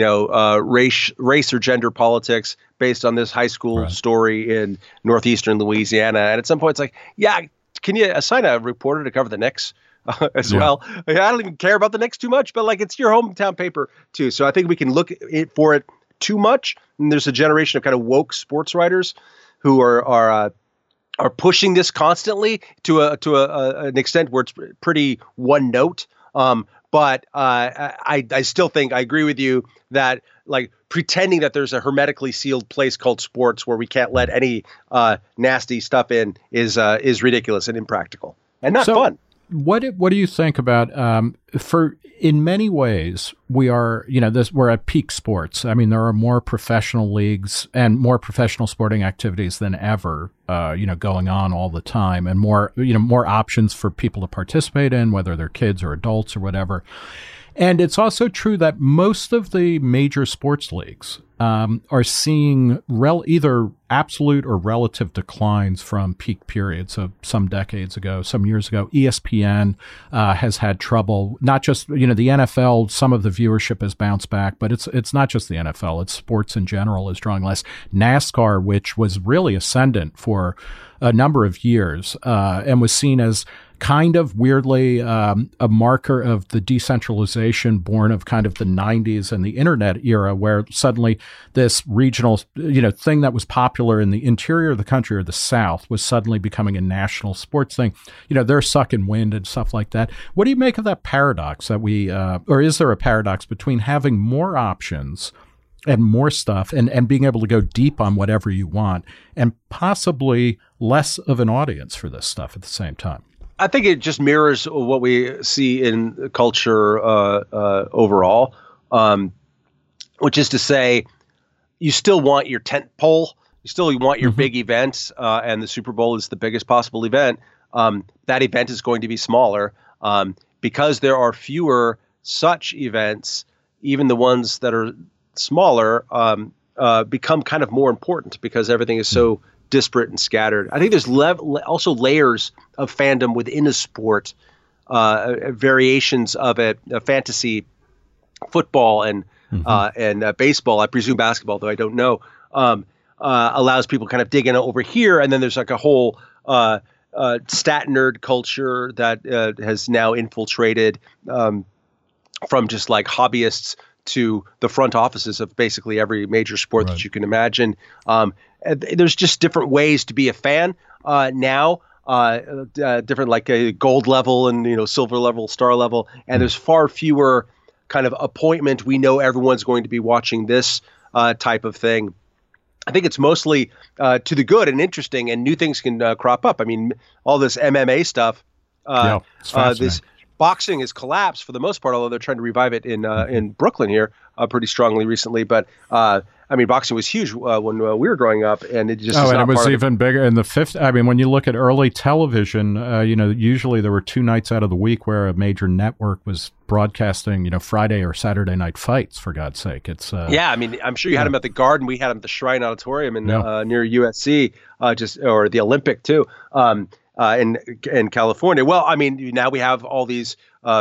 [SPEAKER 2] race or gender politics based on this high school story in northeastern Louisiana. And at some point it's like, can you assign a reporter to cover the Knicks as well? I don't even care about the Knicks too much, but like it's your hometown paper too. So I think we can look for it too much. And there's a generation of kind of woke sports writers who are pushing this constantly to an extent where it's pretty one note. But I still think I agree with you that like pretending that there's a hermetically sealed place called sports where we can't let any nasty stuff in is ridiculous and impractical and not fun.
[SPEAKER 1] What do you think about in many ways we are, we're at peak sports. I mean, there are more professional leagues and more professional sporting activities than ever, going on all the time, and more options for people to participate in, whether they're kids or adults or whatever. And it's also true that most of the major sports leagues are seeing either absolute or relative declines from peak periods. So some decades ago, some years ago, ESPN has had trouble. Not just, the NFL, some of the viewership has bounced back, but it's not just the NFL. It's sports in general is drawing less. NASCAR, which was really ascendant for a number of years and was seen as kind of weirdly a marker of the decentralization born of kind of the 90s and the internet era, where suddenly this regional, thing that was popular in the interior of the country or the South was suddenly becoming a national sports thing. They're sucking wind and stuff like that. What do you make of that paradox that or is there a paradox between having more options and more stuff and being able to go deep on whatever you want and possibly less of an audience for this stuff at the same time?
[SPEAKER 2] I think it just mirrors what we see in culture overall, which is to say, you still want your tent pole. You still want your big events, and the Super Bowl is the biggest possible event. That event is going to be smaller because there are fewer such events. Even the ones that are smaller become kind of more important because everything is so disparate and scattered. I think there's also layers of fandom within a sport, variations of it, fantasy, football, and baseball. I presume basketball, though I don't know. Allows people kind of dig in over here, and then there's like a whole stat nerd culture that has now infiltrated from just like hobbyists to the front offices of basically every major sport that you can imagine. There's just different ways to be a fan now. Different like a gold level and silver level, star level, and there's far fewer kind of appointment. We know everyone's going to be watching this type of thing. I think it's mostly to the good and interesting, and new things can crop up. I mean, all this MMA stuff, this boxing has collapsed for the most part, although they're trying to revive it in Brooklyn here pretty strongly recently. But I mean, boxing was huge when we were growing up, and it just
[SPEAKER 1] and it was even bigger in the fifth. I mean, when you look at early television, usually there were 2 nights out of the week where a major network was broadcasting, Friday or Saturday night fights. For God's sake, it's
[SPEAKER 2] I mean, I'm sure you had them at the Garden. We had them at the Shrine Auditorium in near USC, or the Olympic too. In California. Well, I mean, now we have all these,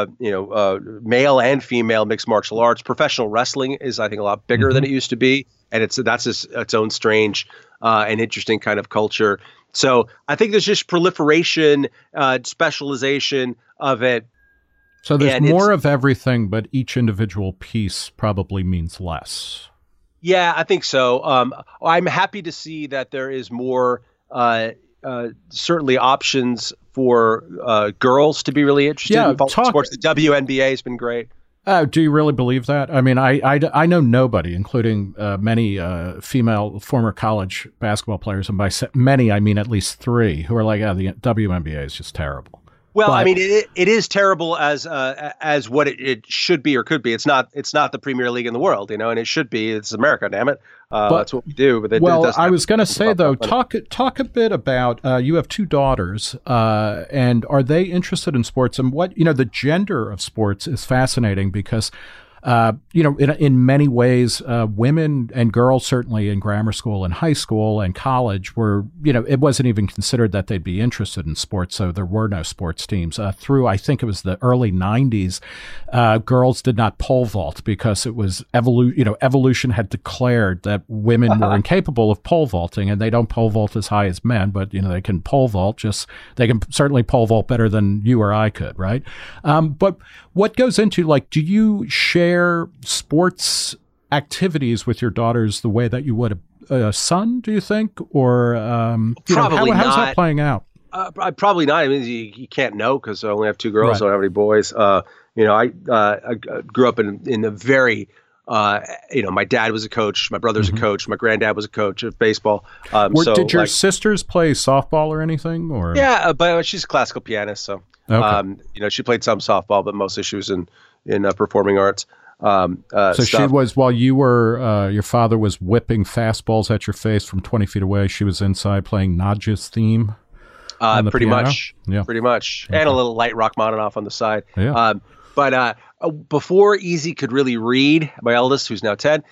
[SPEAKER 2] male and female mixed martial arts. Professional wrestling is, I think, a lot bigger than it used to be, and that's its own strange and interesting kind of culture. So I think there's just proliferation, specialization of it.
[SPEAKER 1] So there's more of everything, but each individual piece probably means less.
[SPEAKER 2] Yeah, I think so. I'm happy to see that there is more. Certainly options for girls to be really interested in sports. The WNBA has been great.
[SPEAKER 1] Do you really believe that? I mean, I know nobody, including many female former college basketball players, and by many I mean at least 3, who are like, the WNBA is just terrible.
[SPEAKER 2] Well, I mean, it is terrible as what it should be or could be. It's not the Premier League in the world, and it should be. It's America, damn it. That's what we do. But
[SPEAKER 1] I was going to say though, talk a bit about you have 2 daughters, and are they interested in sports? And what the gender of sports is fascinating because. In many ways, women and girls, certainly in grammar school and high school and college, were, it wasn't even considered that they'd be interested in sports. So there were no sports teams. Through, I think it was the early 90s, girls did not pole vault because it was evolution had declared that women were incapable of pole vaulting, and they don't pole vault as high as men, but, they can pole vault they can certainly pole vault better than you or I could, right? But what goes into, do you share sports activities with your daughters the way that you would a son, do you think? Or
[SPEAKER 2] probably not.
[SPEAKER 1] How's that playing out?
[SPEAKER 2] Probably not. I mean, you can't know because I only have 2 girls. Right. I don't have any boys. I grew up in a very, my dad was a coach. My brother's a coach. My granddad was a coach of baseball.
[SPEAKER 1] Did your sisters play softball or anything? Or
[SPEAKER 2] yeah, but she's a classical pianist, so she played some softball, but mostly she was in performing arts.
[SPEAKER 1] So she was, while you were, your father was whipping fastballs at your face from 20 feet away, she was inside playing Nadja's theme on the
[SPEAKER 2] pretty
[SPEAKER 1] piano?
[SPEAKER 2] Pretty much. Okay. And a little light Rachmaninoff on the side.
[SPEAKER 1] Yeah.
[SPEAKER 2] But before Easy could really read, my eldest, who's now 10,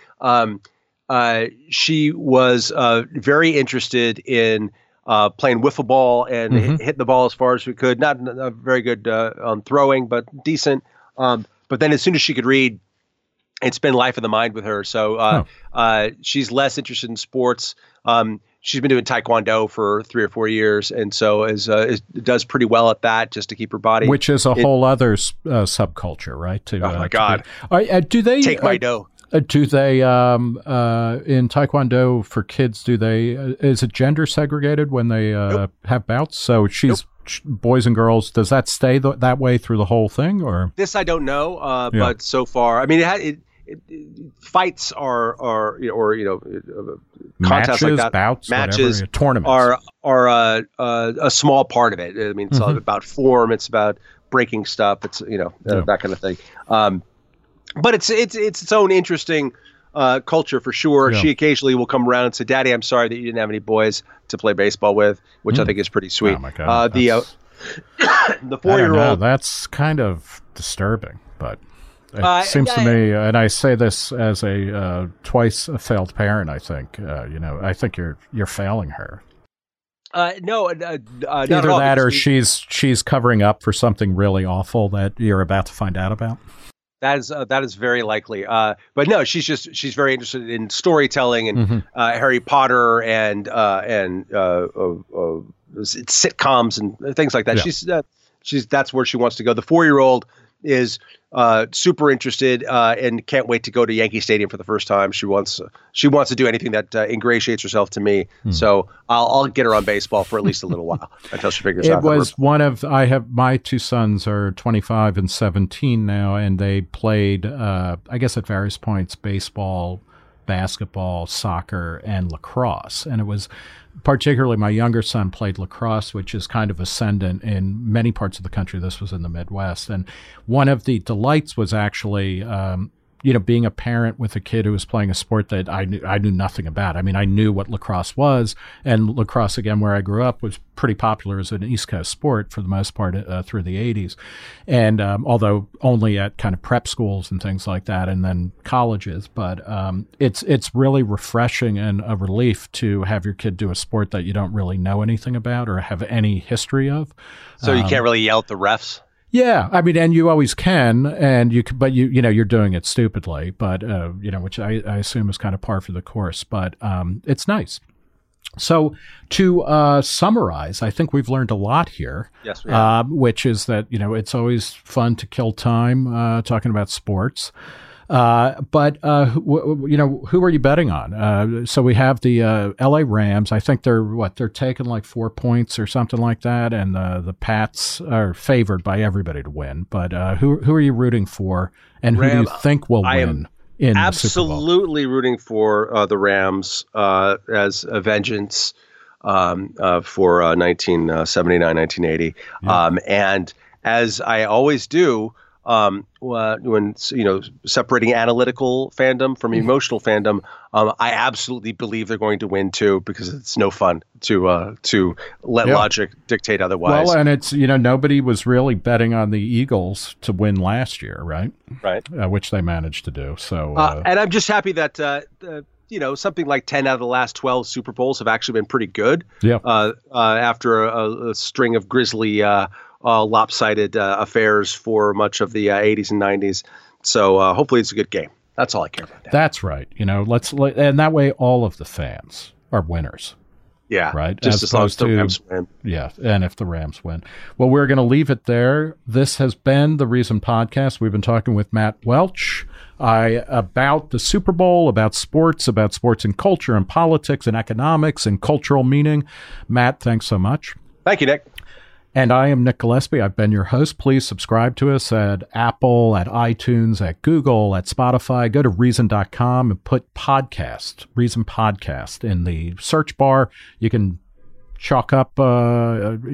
[SPEAKER 2] she was very interested in playing wiffle ball and hitting the ball as far as we could. Not very good on throwing, but decent. But then as soon as she could read, it's been life of the mind with her. So she's less interested in sports. She's been doing Taekwondo for 3 or 4 years, and so does pretty well at that just to keep her body.
[SPEAKER 1] Which is a whole other subculture, right?
[SPEAKER 2] Oh my God!
[SPEAKER 1] Do they
[SPEAKER 2] take my dough?
[SPEAKER 1] Do they in Taekwondo for kids? Is it gender segregated when they have bouts? So she's. Boys and girls, does that stay that way through the whole thing, or
[SPEAKER 2] this I don't know, but so far, I mean, fights are contests
[SPEAKER 1] matches,
[SPEAKER 2] like that,
[SPEAKER 1] bouts,
[SPEAKER 2] matches,
[SPEAKER 1] whatever, tournaments
[SPEAKER 2] are a small part of it. I mean, it's all about form, it's about breaking stuff, it's that kind of thing. But it's its own interesting culture for sure.
[SPEAKER 1] Yeah.
[SPEAKER 2] She occasionally will come around and say, "Daddy, I'm sorry that you didn't have any boys to play baseball with," which I think is pretty sweet.
[SPEAKER 1] Oh my God.
[SPEAKER 2] The 4-year-old.
[SPEAKER 1] That's kind of disturbing, but it seems to me, and I say this as a twice failed parent, I think, I think you're failing her.
[SPEAKER 2] No,
[SPEAKER 1] either that or she's covering up for something really awful that you're about to find out about.
[SPEAKER 2] That is very likely. But no, she's very interested in storytelling and Harry Potter and sitcoms and things like that. Yeah. That's where she wants to go. The 4-year-old is super interested and can't wait to go to Yankee Stadium for the first time. She wants to do anything that ingratiates herself to me. So I'll get her on baseball for at least a little while until she figures out. It was
[SPEAKER 1] I have my two sons are 25 and 17 now, and they played I guess at various points baseball, basketball, soccer, and lacrosse. And it was particularly my younger son played lacrosse, which is kind of ascendant in many parts of the country. This was in the Midwest. And one of the delights was actually, being a parent with a kid who was playing a sport that I knew nothing about. I mean, I knew what lacrosse was, and lacrosse, again, where I grew up, was pretty popular as an East Coast sport for the most part through the 80s. And although only at kind of prep schools and things like that, and then colleges. But it's really refreshing and a relief to have your kid do a sport that you don't really know anything about or have any history of.
[SPEAKER 2] So you can't really yell at the refs?
[SPEAKER 1] Yeah, I mean, and you always can, and you're doing it stupidly, but which I assume is kind of par for the course. But it's nice. So to summarize, I think we've learned a lot here.
[SPEAKER 2] Yes, we have.
[SPEAKER 1] Which is that it's always fun to kill time talking about sports. But who are you betting on? So we have the LA Rams. I think they're taking like 4 points or something like that, and the Pats are favored by everybody to win. But who are you rooting for, and who do you think will win? In
[SPEAKER 2] absolutely rooting for the Rams as a vengeance for 1979, 1980, and as I always do. When separating analytical fandom from emotional fandom, I absolutely believe they're going to win too, because it's no fun to let logic dictate otherwise.
[SPEAKER 1] Well, and it's nobody was really betting on the Eagles to win last year, right?
[SPEAKER 2] Right.
[SPEAKER 1] Which they managed to do. So,
[SPEAKER 2] and I'm just happy that something like 10 out of the last 12 Super Bowls have actually been pretty good.
[SPEAKER 1] Yeah.
[SPEAKER 2] After a string of grisly. Lopsided affairs for much of the 80s and 90s. So hopefully it's a good game. That's all I care about.
[SPEAKER 1] That's right. And that way all of the fans are winners.
[SPEAKER 2] Yeah.
[SPEAKER 1] Right.
[SPEAKER 2] Just as long as the Rams win.
[SPEAKER 1] Yeah. And if the Rams win. Well, we're going to leave it there. This has been the Reason Podcast. We've been talking with Matt Welch about the Super Bowl, about sports and culture and politics and economics and cultural meaning. Matt, thanks so much.
[SPEAKER 2] Thank you, Nick.
[SPEAKER 1] And I am Nick Gillespie. I've been your host. Please subscribe to us at Apple, at iTunes, at Google, at Spotify. Go to Reason.com and put Reason Podcast in the search bar. You can chalk up, subscribe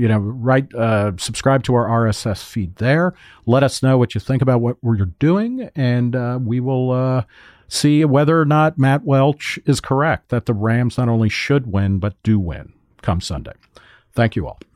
[SPEAKER 1] to our RSS feed there. Let us know what you think about what we're doing, and we will see whether or not Matt Welch is correct, that the Rams not only should win, but do win come Sunday. Thank you all.